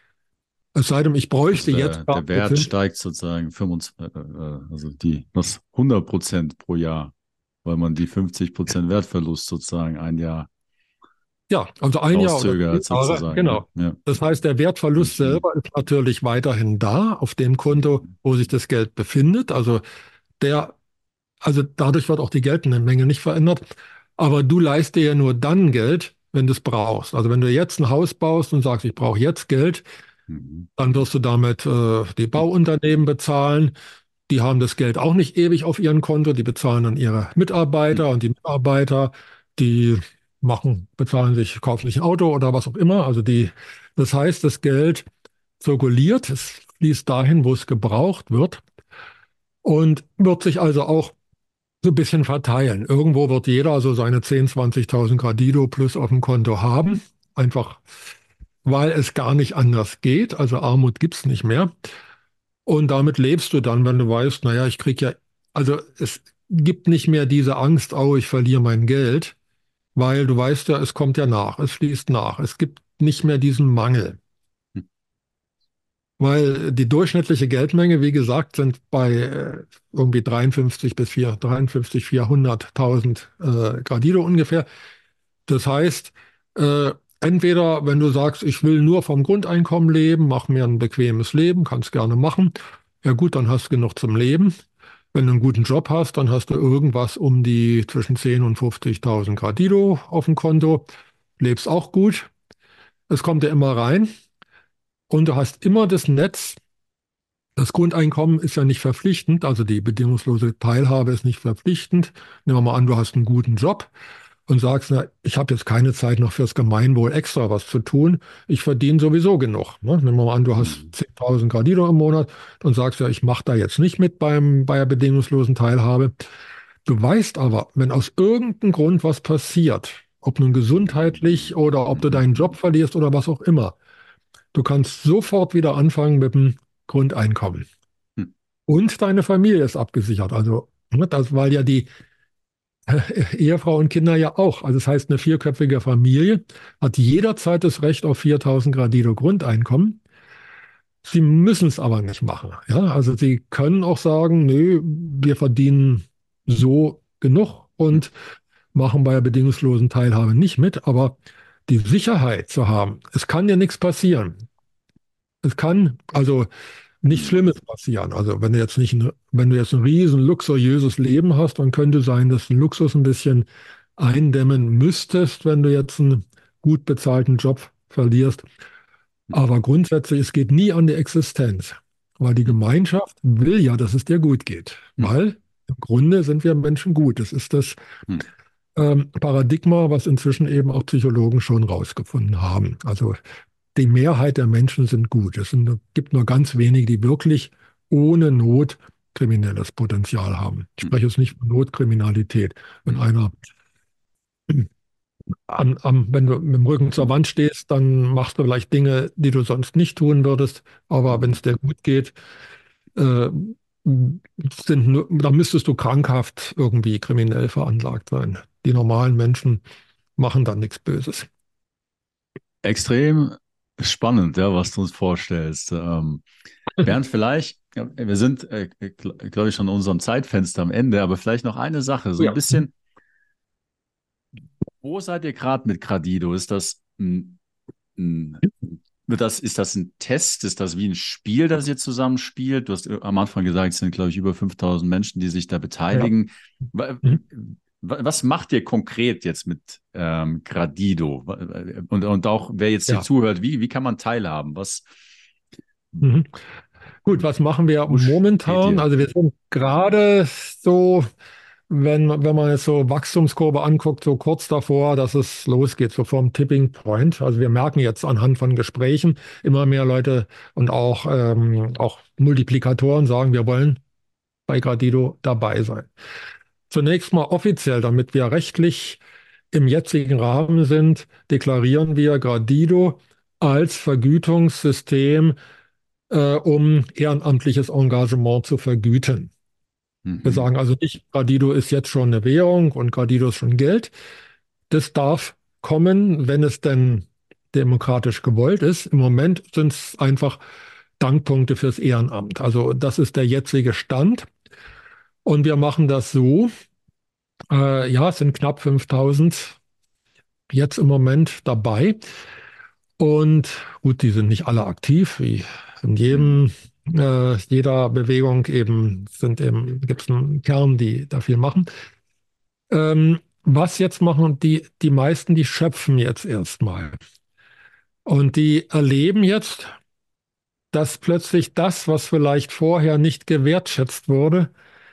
Es sei denn, ich Also bräuchte jetzt der, gerade der die Wert fünf. steigt sozusagen fünfundzwanzig, äh, äh, also die, das hundert Prozent pro Jahr, weil man die fünfzig Prozent Wertverlust sozusagen ein Jahr Ja, also ein Jahr oder zehn rauszögert Jahre, sozusagen. Ja, genau. ja. Das heißt, der Wertverlust Mhm. selber ist natürlich weiterhin da auf dem Konto, Mhm. wo sich das Geld befindet. Also der, also dadurch wird auch die Geldmenge nicht verändert. Aber du leihst dir ja nur dann Geld, wenn du es brauchst. Also wenn du jetzt ein Haus baust und sagst, ich brauche jetzt Geld, Mhm. dann wirst du damit äh, die Bauunternehmen bezahlen. Die haben das Geld auch nicht ewig auf ihrem Konto, die bezahlen dann ihre Mitarbeiter und die Mitarbeiter, die machen, bezahlen sich, kaufen sich ein Auto oder was auch immer. Also die, das heißt, das Geld zirkuliert, es fließt dahin, wo es gebraucht wird und wird sich also auch so ein bisschen verteilen. Irgendwo wird jeder so seine zehntausend, zwanzigtausend Gradido plus auf dem Konto haben, einfach weil es gar nicht anders geht. Also Armut gibt es nicht mehr. Und damit lebst du dann, wenn du weißt, naja, ich krieg ja, also es gibt nicht mehr diese Angst, oh, ich verliere mein Geld, weil du weißt ja, es kommt ja nach, es fließt nach. Es gibt nicht mehr diesen Mangel, weil die durchschnittliche Geldmenge, wie gesagt, sind bei äh, irgendwie dreiundfünfzig bis vier, dreiundfünfzig, vierhunderttausend äh, Gradido ungefähr. Das heißt, äh, entweder wenn du sagst, ich will nur vom Grundeinkommen leben, mach mir ein bequemes Leben, kannst gerne machen. Ja gut, dann hast du genug zum Leben. Wenn du einen guten Job hast, dann hast du irgendwas um die zwischen zehn und fünfzigtausend Gradido auf dem Konto, lebst auch gut. Es kommt ja immer rein und du hast immer das Netz. Das Grundeinkommen ist ja nicht verpflichtend, also die bedingungslose Teilhabe ist nicht verpflichtend. Nehmen wir mal an, du hast einen guten Job und sagst, na, ich habe jetzt keine Zeit noch fürs Gemeinwohl extra was zu tun. Ich verdiene sowieso genug. Ne? Nehmen wir mal an, du hast Mhm. zehntausend Gradido im Monat und sagst ja, ich mache da jetzt nicht mit beim, bei der bedingungslosen Teilhabe. Du weißt aber, wenn aus irgendeinem Grund was passiert, ob nun gesundheitlich oder ob du Mhm. deinen Job verlierst oder was auch immer, du kannst sofort wieder anfangen mit dem Grundeinkommen. Mhm. Und deine Familie ist abgesichert. Also, ne, das, weil ja die Ehefrau und Kinder ja auch. Also das heißt, eine vierköpfige Familie hat jederzeit das Recht auf viertausend Gradido Grundeinkommen. Sie müssen es aber nicht machen. Ja, also sie können auch sagen, nö, wir verdienen so genug und machen bei der bedingungslosen Teilhabe nicht mit. Aber die Sicherheit zu haben, es kann dir nichts passieren. Es kann also nichts Mhm. Schlimmes passieren. Also wenn du jetzt nicht, ein, wenn du jetzt ein riesen luxuriöses Leben hast, dann könnte sein, dass ein Luxus ein bisschen eindämmen müsstest, wenn du jetzt einen gut bezahlten Job verlierst. Aber grundsätzlich, es geht nie an die Existenz, weil die Gemeinschaft will ja, dass es dir gut geht, weil im Grunde sind wir Menschen gut. Das ist das ähm, Paradigma, was inzwischen eben auch Psychologen schon rausgefunden haben. Also die Mehrheit der Menschen sind gut. Es sind, gibt nur ganz wenige, die wirklich ohne Not kriminelles Potenzial haben. Ich spreche jetzt nicht von Notkriminalität. Wenn einer an, am, wenn du mit dem Rücken zur Wand stehst, dann machst du vielleicht Dinge, die du sonst nicht tun würdest. Aber wenn es dir gut geht, äh, sind nur, da müsstest du krankhaft irgendwie kriminell veranlagt sein. Die normalen Menschen machen dann nichts Böses. Extrem spannend, ja, was du uns vorstellst. Ähm, Bernd, vielleicht, ja, wir sind, äh, glaube ich, schon in unserem Zeitfenster am Ende, aber vielleicht noch eine Sache, so ein Ja. bisschen, wo seid ihr gerade mit Gradido? Ist das ein, ein, wird das, ist das ein Test? Ist das wie ein Spiel, das ihr zusammen spielt? Du hast am Anfang gesagt, es sind, glaube ich, über fünftausend Menschen, die sich da Ja. beteiligen. Wa- Mhm. wa- Was macht ihr konkret jetzt mit ähm, Gradido? Und, und auch, wer jetzt hier Ja. zuhört, wie, wie kann man teilhaben? Was, Mhm. Gut, was machen wir wo steht momentan? ihr? Also wir sind gerade so, wenn, wenn man jetzt so Wachstumskurve anguckt, so kurz davor, dass es losgeht, so vom Tipping Point. Also wir merken jetzt anhand von Gesprächen immer mehr Leute und auch, ähm, auch Multiplikatoren sagen, wir wollen bei Gradido dabei sein. Zunächst mal offiziell, damit wir rechtlich im jetzigen Rahmen sind, deklarieren wir Gradido als Vergütungssystem, äh, um ehrenamtliches Engagement zu vergüten. Wir Mhm. sagen also nicht, Gradido ist jetzt schon eine Währung und Gradido ist schon Geld. Das darf kommen, wenn es denn demokratisch gewollt ist. Im Moment sind es einfach Dankpunkte fürs Ehrenamt. Also das ist der jetzige Stand. Und wir machen das so, äh, ja, es sind knapp fünftausend jetzt im Moment dabei. Und gut, die sind nicht alle aktiv, wie in Mhm. jedem, äh, jeder Bewegung eben sind eben, gibt es einen Kern, die da viel machen. Ähm, was jetzt machen die, die meisten, die schöpfen jetzt erstmal. Und die erleben jetzt, dass plötzlich das, was vielleicht vorher nicht gewertschätzt wurde,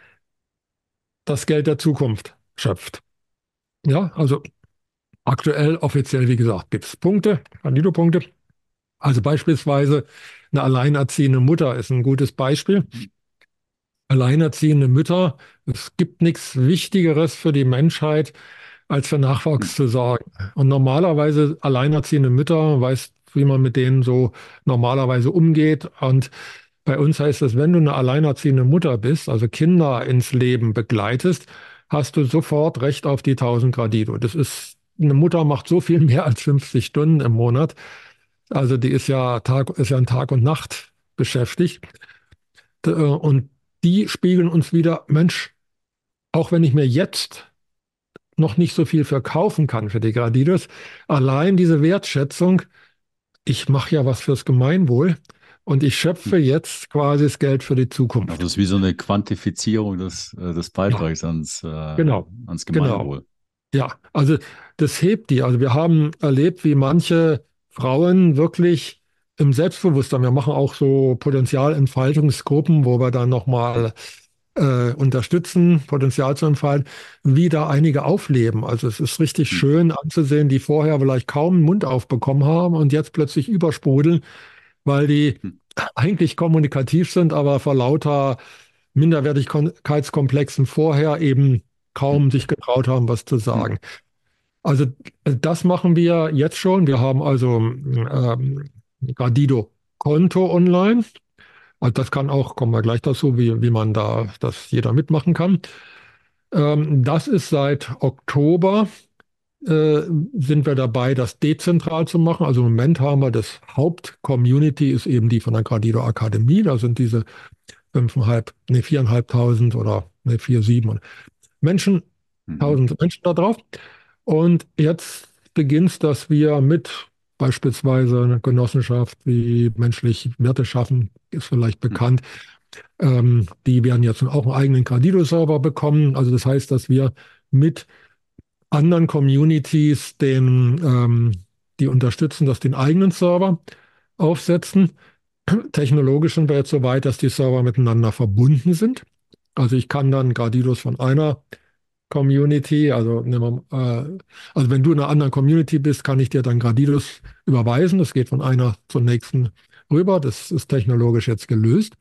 das Geld der Zukunft schöpft. Ja, also aktuell offiziell, wie gesagt, gibt es Punkte, Candido-Punkte. Also beispielsweise eine alleinerziehende Mutter ist ein gutes Beispiel. Alleinerziehende Mütter, es gibt nichts Wichtigeres für die Menschheit, als für Nachwuchs zu sorgen. Und normalerweise alleinerziehende Mütter, weiß, wie man mit denen so normalerweise umgeht. Und bei uns heißt es, wenn du eine alleinerziehende Mutter bist, also Kinder ins Leben begleitest, hast du sofort Recht auf die tausend Gradido. Das ist, eine Mutter macht so viel mehr als fünfzig Stunden im Monat. Also die ist ja Tag, ist ja ein Tag und Nacht beschäftigt. Äh, Und die spiegeln uns wieder, Mensch, auch wenn ich mir jetzt noch nicht so viel verkaufen kann für die Gradidos, allein diese Wertschätzung, ich mache ja was fürs Gemeinwohl und ich schöpfe jetzt quasi das Geld für die Also Zukunft. es ist wie so eine Quantifizierung des, äh, des Ja, Beitrags ans, äh, genau, ans genau. Gemeinwohl. Ja, also das hebt die. Also wir haben erlebt, wie manche Frauen wirklich im Selbstbewusstsein, wir machen auch so Potenzialentfaltungsgruppen, wo wir dann nochmal äh, unterstützen, Potenzial zu entfalten, wie da einige aufleben. Also es ist richtig Hm. schön anzusehen, die vorher vielleicht kaum einen Mund aufbekommen haben und jetzt plötzlich übersprudeln, weil die Hm. eigentlich kommunikativ sind, aber vor lauter Minderwertigkeitskomplexen vorher eben Hm. kaum sich getraut haben, was zu Hm. sagen. Also äh, das machen wir jetzt schon. Wir haben also ähm, Gradido Konto online. Also das kann auch, kommen wir gleich dazu, wie, wie man da, dass jeder mitmachen kann. Ähm, das ist seit Oktober, äh, sind wir dabei, das dezentral zu machen. Also im Moment haben wir das Haupt-Community ist eben die von der Gradido Akademie. Da sind diese fünfeinhalb, nee, viereinhalbtausend oder nee, vier, sieben Menschen, Mhm. tausend Menschen da drauf. Und jetzt beginnt es, dass wir mit beispielsweise einer Genossenschaft wie Menschlich Werte schaffen, ist vielleicht Hm. bekannt, ähm, die werden jetzt auch einen eigenen Gradido-Server bekommen. Also das heißt, dass wir mit anderen Communities, den, ähm, die unterstützen, dass den eigenen Server aufsetzen. Technologisch sind wir jetzt so weit, dass die Server miteinander verbunden sind. Also ich kann dann Gradidos von einer Community, also, nehmen wir, äh, also wenn du in einer anderen Community bist, kann ich dir dann Gradidos überweisen. Das geht von einer zur nächsten rüber. Das ist technologisch jetzt gelöst.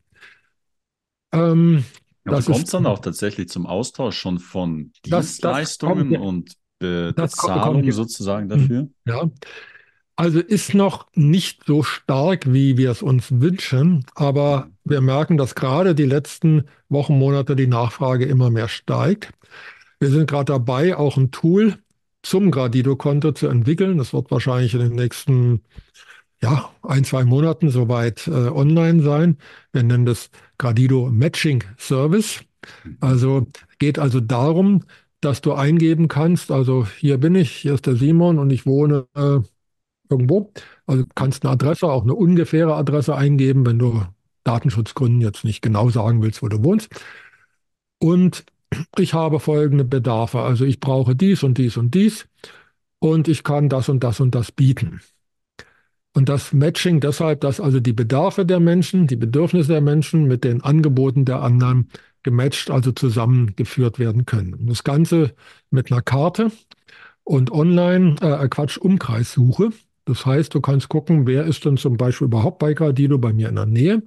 Ähm, Also das kommt es ist, dann auch tatsächlich zum Austausch schon von das, das kommt, Dienstleistungen und Be das ko- kommt Bezahlung jetzt. sozusagen Hm. dafür? Ja, also ist noch nicht so stark, wie wir es uns wünschen, aber Mhm. wir merken, dass gerade die letzten Wochen, Monate die Nachfrage immer mehr steigt. Wir sind gerade dabei, auch ein Tool zum Gradido-Konto zu entwickeln. Das wird wahrscheinlich in den nächsten ja, ein, zwei Monaten soweit äh, online sein. Wir nennen das Gradido Matching Service. Mhm. Also geht also darum, dass du eingeben kannst, also hier bin ich, hier ist der Simon und ich wohne äh, irgendwo. Also du Mhm. kannst eine Adresse, auch eine ungefähre Adresse eingeben, wenn du Datenschutzgründen jetzt nicht genau sagen willst, wo du wohnst. Und ich habe folgende Bedarfe. Also ich brauche dies und dies und dies und ich kann das und das und das bieten. Und das Matching deshalb, dass also die Bedarfe der Menschen, die Bedürfnisse der Menschen mit den Angeboten der anderen gematcht, also zusammengeführt werden können. Und das Ganze mit einer Karte und online, äh, Quatsch, Umkreissuche. Das heißt, du kannst gucken, wer ist denn zum Beispiel überhaupt bei Gradido bei mir in der Nähe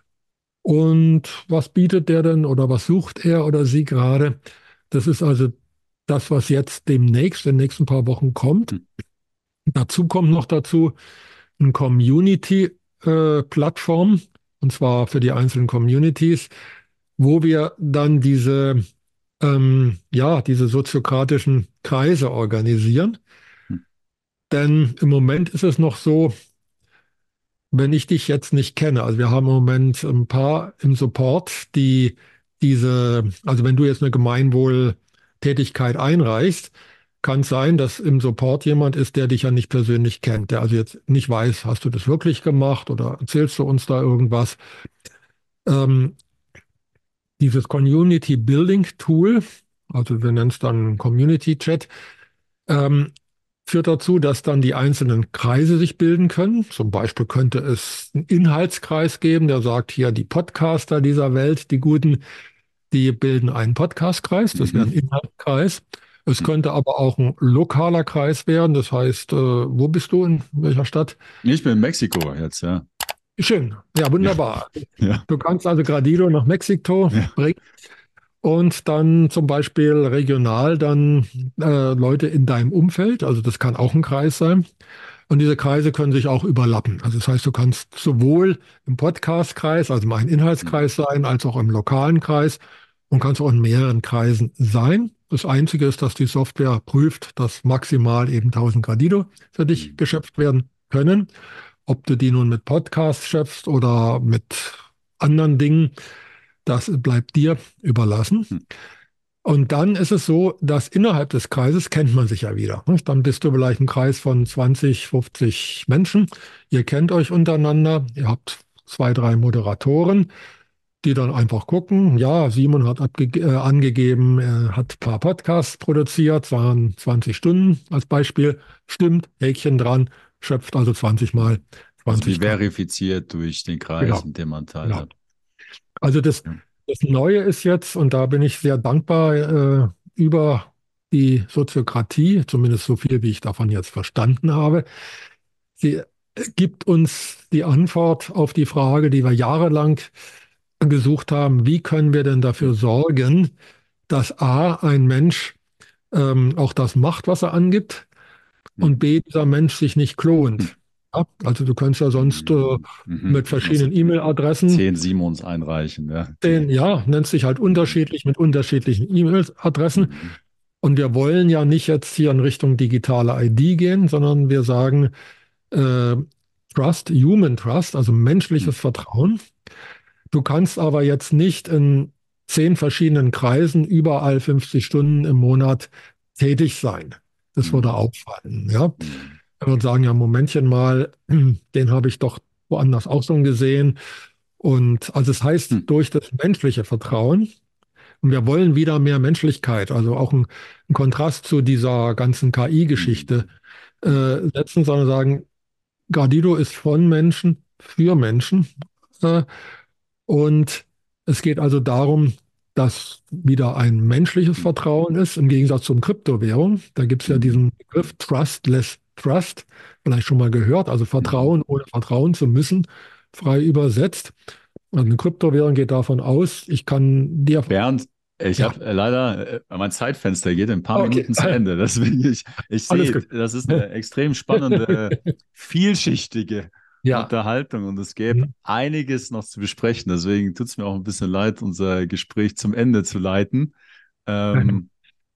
und was bietet der denn oder was sucht er oder sie gerade. Das ist also das, was jetzt demnächst, in den nächsten paar Wochen kommt. Mhm. Dazu kommt noch dazu eine Community-Plattform, und zwar für die einzelnen Communities, wo wir dann diese, ähm, ja, diese soziokratischen Kreise organisieren. Denn im Moment ist es noch so, wenn ich dich jetzt nicht kenne, also wir haben im Moment ein paar im Support, die diese, also wenn du jetzt eine Gemeinwohltätigkeit einreichst, kann es sein, dass im Support jemand ist, der dich ja nicht persönlich kennt, der also jetzt nicht weiß, hast du das wirklich gemacht oder erzählst du uns da irgendwas? Ähm, dieses Community Building Tool, also wir nennen es dann Community Chat, ähm, führt dazu, dass dann die einzelnen Kreise sich bilden können. Zum Beispiel könnte es einen Inhaltskreis geben, der sagt, hier die Podcaster dieser Welt, die Guten, die bilden einen Podcastkreis, das wäre ein Mhm. Inhaltskreis. Es Mhm. könnte aber auch ein lokaler Kreis werden, das heißt, äh, wo bist du, in welcher Stadt? Ich bin in Mexiko jetzt, ja. Schön, ja, Ja, wunderbar. ja, Du kannst also Gradido nach Mexiko ja. bringen und dann zum Beispiel regional dann äh, Leute in deinem Umfeld, also das kann auch ein Kreis sein. Und diese Kreise können sich auch überlappen. Also das heißt, du kannst sowohl im Podcast-Kreis, also mein Mhm. Inhaltskreis sein, als auch im lokalen Kreis und kannst auch in mehreren Kreisen sein. Das Einzige ist, dass die Software prüft, dass maximal eben tausend Gradido für dich Mhm. geschöpft werden können. Ob du die nun mit Podcasts schöpfst oder mit anderen Dingen, das bleibt dir überlassen. Mhm. Und dann ist es so, dass innerhalb des Kreises kennt man sich ja wieder. Nicht? Dann bist du vielleicht ein Kreis von zwanzig, fünfzig Menschen. Ihr kennt euch untereinander. Ihr habt zwei, drei Moderatoren, die dann einfach gucken. Ja, Simon hat abge- äh, angegeben, er hat ein paar Podcasts produziert, waren zwanzig Stunden als Beispiel. Stimmt, Häkchen dran, schöpft also zwanzig mal Also wie zwanzig Grad. verifiziert durch den Kreis, Genau, in dem man genau. teilhat. Also das, Ja. das Neue ist jetzt, und da bin ich sehr dankbar äh, über die Soziokratie, zumindest so viel, wie ich davon jetzt verstanden habe. Sie gibt uns die Antwort auf die Frage, die wir jahrelang gesucht haben, wie können wir denn dafür Mhm. sorgen, dass A, ein Mensch ähm, auch das macht, was er angibt, und Mhm. B, dieser Mensch sich nicht klont. Ja, also du könntest ja sonst äh, Mhm. Mhm. mit Also verschiedenen E-Mail-Adressen zehn Simons einreichen, ja. den, ja, nennt sich halt Mhm. unterschiedlich mit unterschiedlichen E-Mail-Adressen. Mhm. Und wir wollen ja nicht jetzt hier in Richtung digitale I D gehen, sondern wir sagen äh, Trust, Human Trust, also Mhm. menschliches Vertrauen. Du kannst aber jetzt nicht in zehn verschiedenen Kreisen überall fünfzig Stunden im Monat tätig sein. Das würde Mhm. auffallen. Ja? Mhm. Wenn wir sagen, ja, Momentchen mal, den habe ich doch woanders auch schon gesehen. Und also es heißt, Mhm. durch das menschliche Vertrauen Und wir wollen wieder mehr Menschlichkeit, also auch ein, ein Kontrast zu dieser ganzen K Mhm. I-Geschichte Mhm. äh, setzen, sondern sagen, Gradido ist von Menschen für Menschen. Äh, und es geht also darum, dass wieder ein menschliches Vertrauen ist, im Gegensatz zum Kryptowährung. Da gibt es ja Mhm. diesen Begriff Trustless Trust, vielleicht schon mal gehört, also Mhm. Vertrauen ohne Vertrauen zu müssen, frei übersetzt. Also eine Kryptowährung geht davon aus, ich kann dir, Bernd, ich ja, habe äh, leider, äh, mein Zeitfenster geht in ein paar okay, Minuten zu Ende. Deswegen, ich, ich alles sehe, gut. das ist eine extrem spannende, vielschichtige Ja, Unterhaltung und es gäbe mhm. einiges noch zu besprechen. Deswegen tut es mir auch ein bisschen leid, unser Gespräch zum Ende zu leiten. Ähm,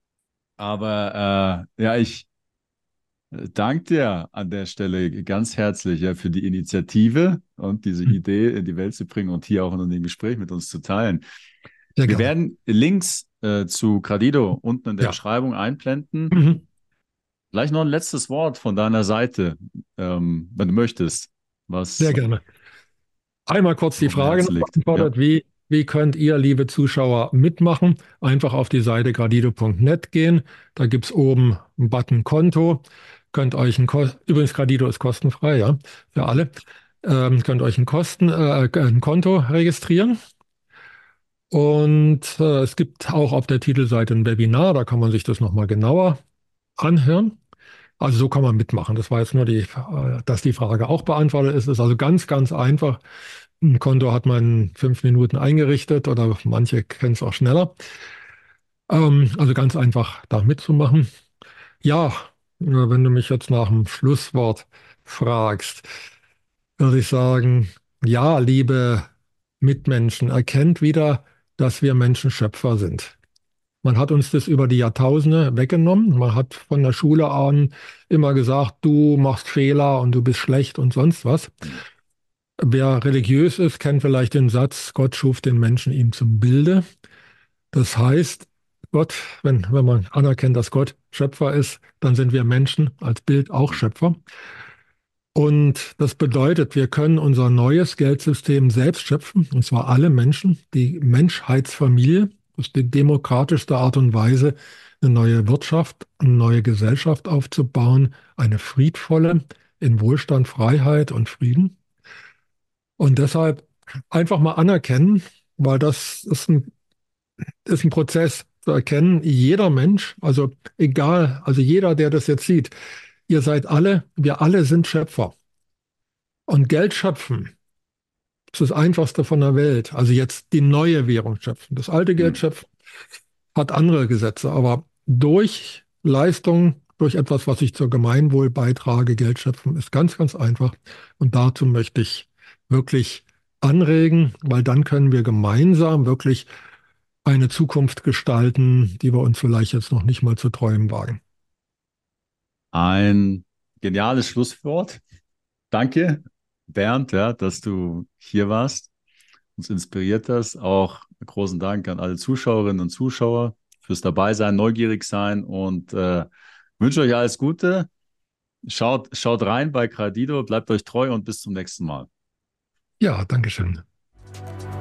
aber äh, ja, ich äh, danke dir an der Stelle ganz herzlich ja, für die Initiative und diese Idee in die Welt zu bringen und hier auch in dem Gespräch mit uns zu teilen. Sehr Wir gerne. werden Links äh, zu Gradido unten in der Ja, Beschreibung einblenden. mhm. Vielleicht noch ein letztes Wort von deiner Seite, ähm, wenn du möchtest, Sehr was gerne. Einmal kurz die auf dem Frage Herzen noch liegt. Ja. beantwortet, wie, wie könnt ihr, liebe Zuschauer, mitmachen? Einfach auf die Seite gradido punkt net gehen. Da gibt es oben einen Button Konto. Könnt euch ein Ko Übrigens, Gradido ist kostenfrei, ja, für alle. Ähm, könnt euch ein, Kosten, äh, ein Konto registrieren. Und äh, es gibt auch auf der Titelseite ein Webinar, da kann man sich das nochmal genauer anhören. Also so kann man mitmachen. Das war jetzt nur die, äh, dass die Frage auch beantwortet ist. Ist also ganz, ganz einfach. Ein Konto hat man in fünf Minuten eingerichtet oder manche kennen es auch schneller. Ähm, also ganz einfach da mitzumachen. Ja, äh, wenn du mich jetzt nach dem Schlusswort fragst, würde ich sagen, ja, liebe Mitmenschen, erkennt wieder, dass wir Menschen Schöpfer sind. Man hat uns das über die Jahrtausende weggenommen. Man hat von der Schule an immer gesagt, du machst Fehler und du bist schlecht und sonst was. Wer religiös ist, kennt vielleicht den Satz, Gott schuf den Menschen ihm zum Bilde. Das heißt, Gott, wenn, wenn man anerkennt, dass Gott Schöpfer ist, dann sind wir Menschen als Bild auch Schöpfer. Und das bedeutet, wir können unser neues Geldsystem selbst schöpfen, und zwar alle Menschen, die Menschheitsfamilie. Das ist die demokratischste Art und Weise, eine neue Wirtschaft, eine neue Gesellschaft aufzubauen, eine friedvolle, in Wohlstand, Freiheit und Frieden. Und deshalb einfach mal anerkennen, weil das ist ein, ist ein Prozess zu erkennen. Jeder Mensch, also egal, also jeder, der das jetzt sieht, ihr seid alle, wir alle sind Schöpfer. Und Geld schöpfen ist das Einfachste von der Welt. Also jetzt die neue Währung schöpfen. Das alte Geld Hm. schöpfen hat andere Gesetze, aber durch Leistung, durch etwas, was ich zur Gemeinwohl beitrage, Geld schöpfen, ist ganz, ganz einfach. Und dazu möchte ich wirklich anregen, weil dann können wir gemeinsam wirklich eine Zukunft gestalten, die wir uns vielleicht jetzt noch nicht mal zu träumen wagen. Ein geniales Schlusswort. Danke, Bernd, ja, dass du hier warst, uns inspiriert hast. Auch großen Dank an alle Zuschauerinnen und Zuschauer fürs Dabeisein, neugierig sein und äh, wünsche euch alles Gute. Schaut, schaut rein bei Gradido, bleibt euch treu und bis zum nächsten Mal. Ja, Dankeschön.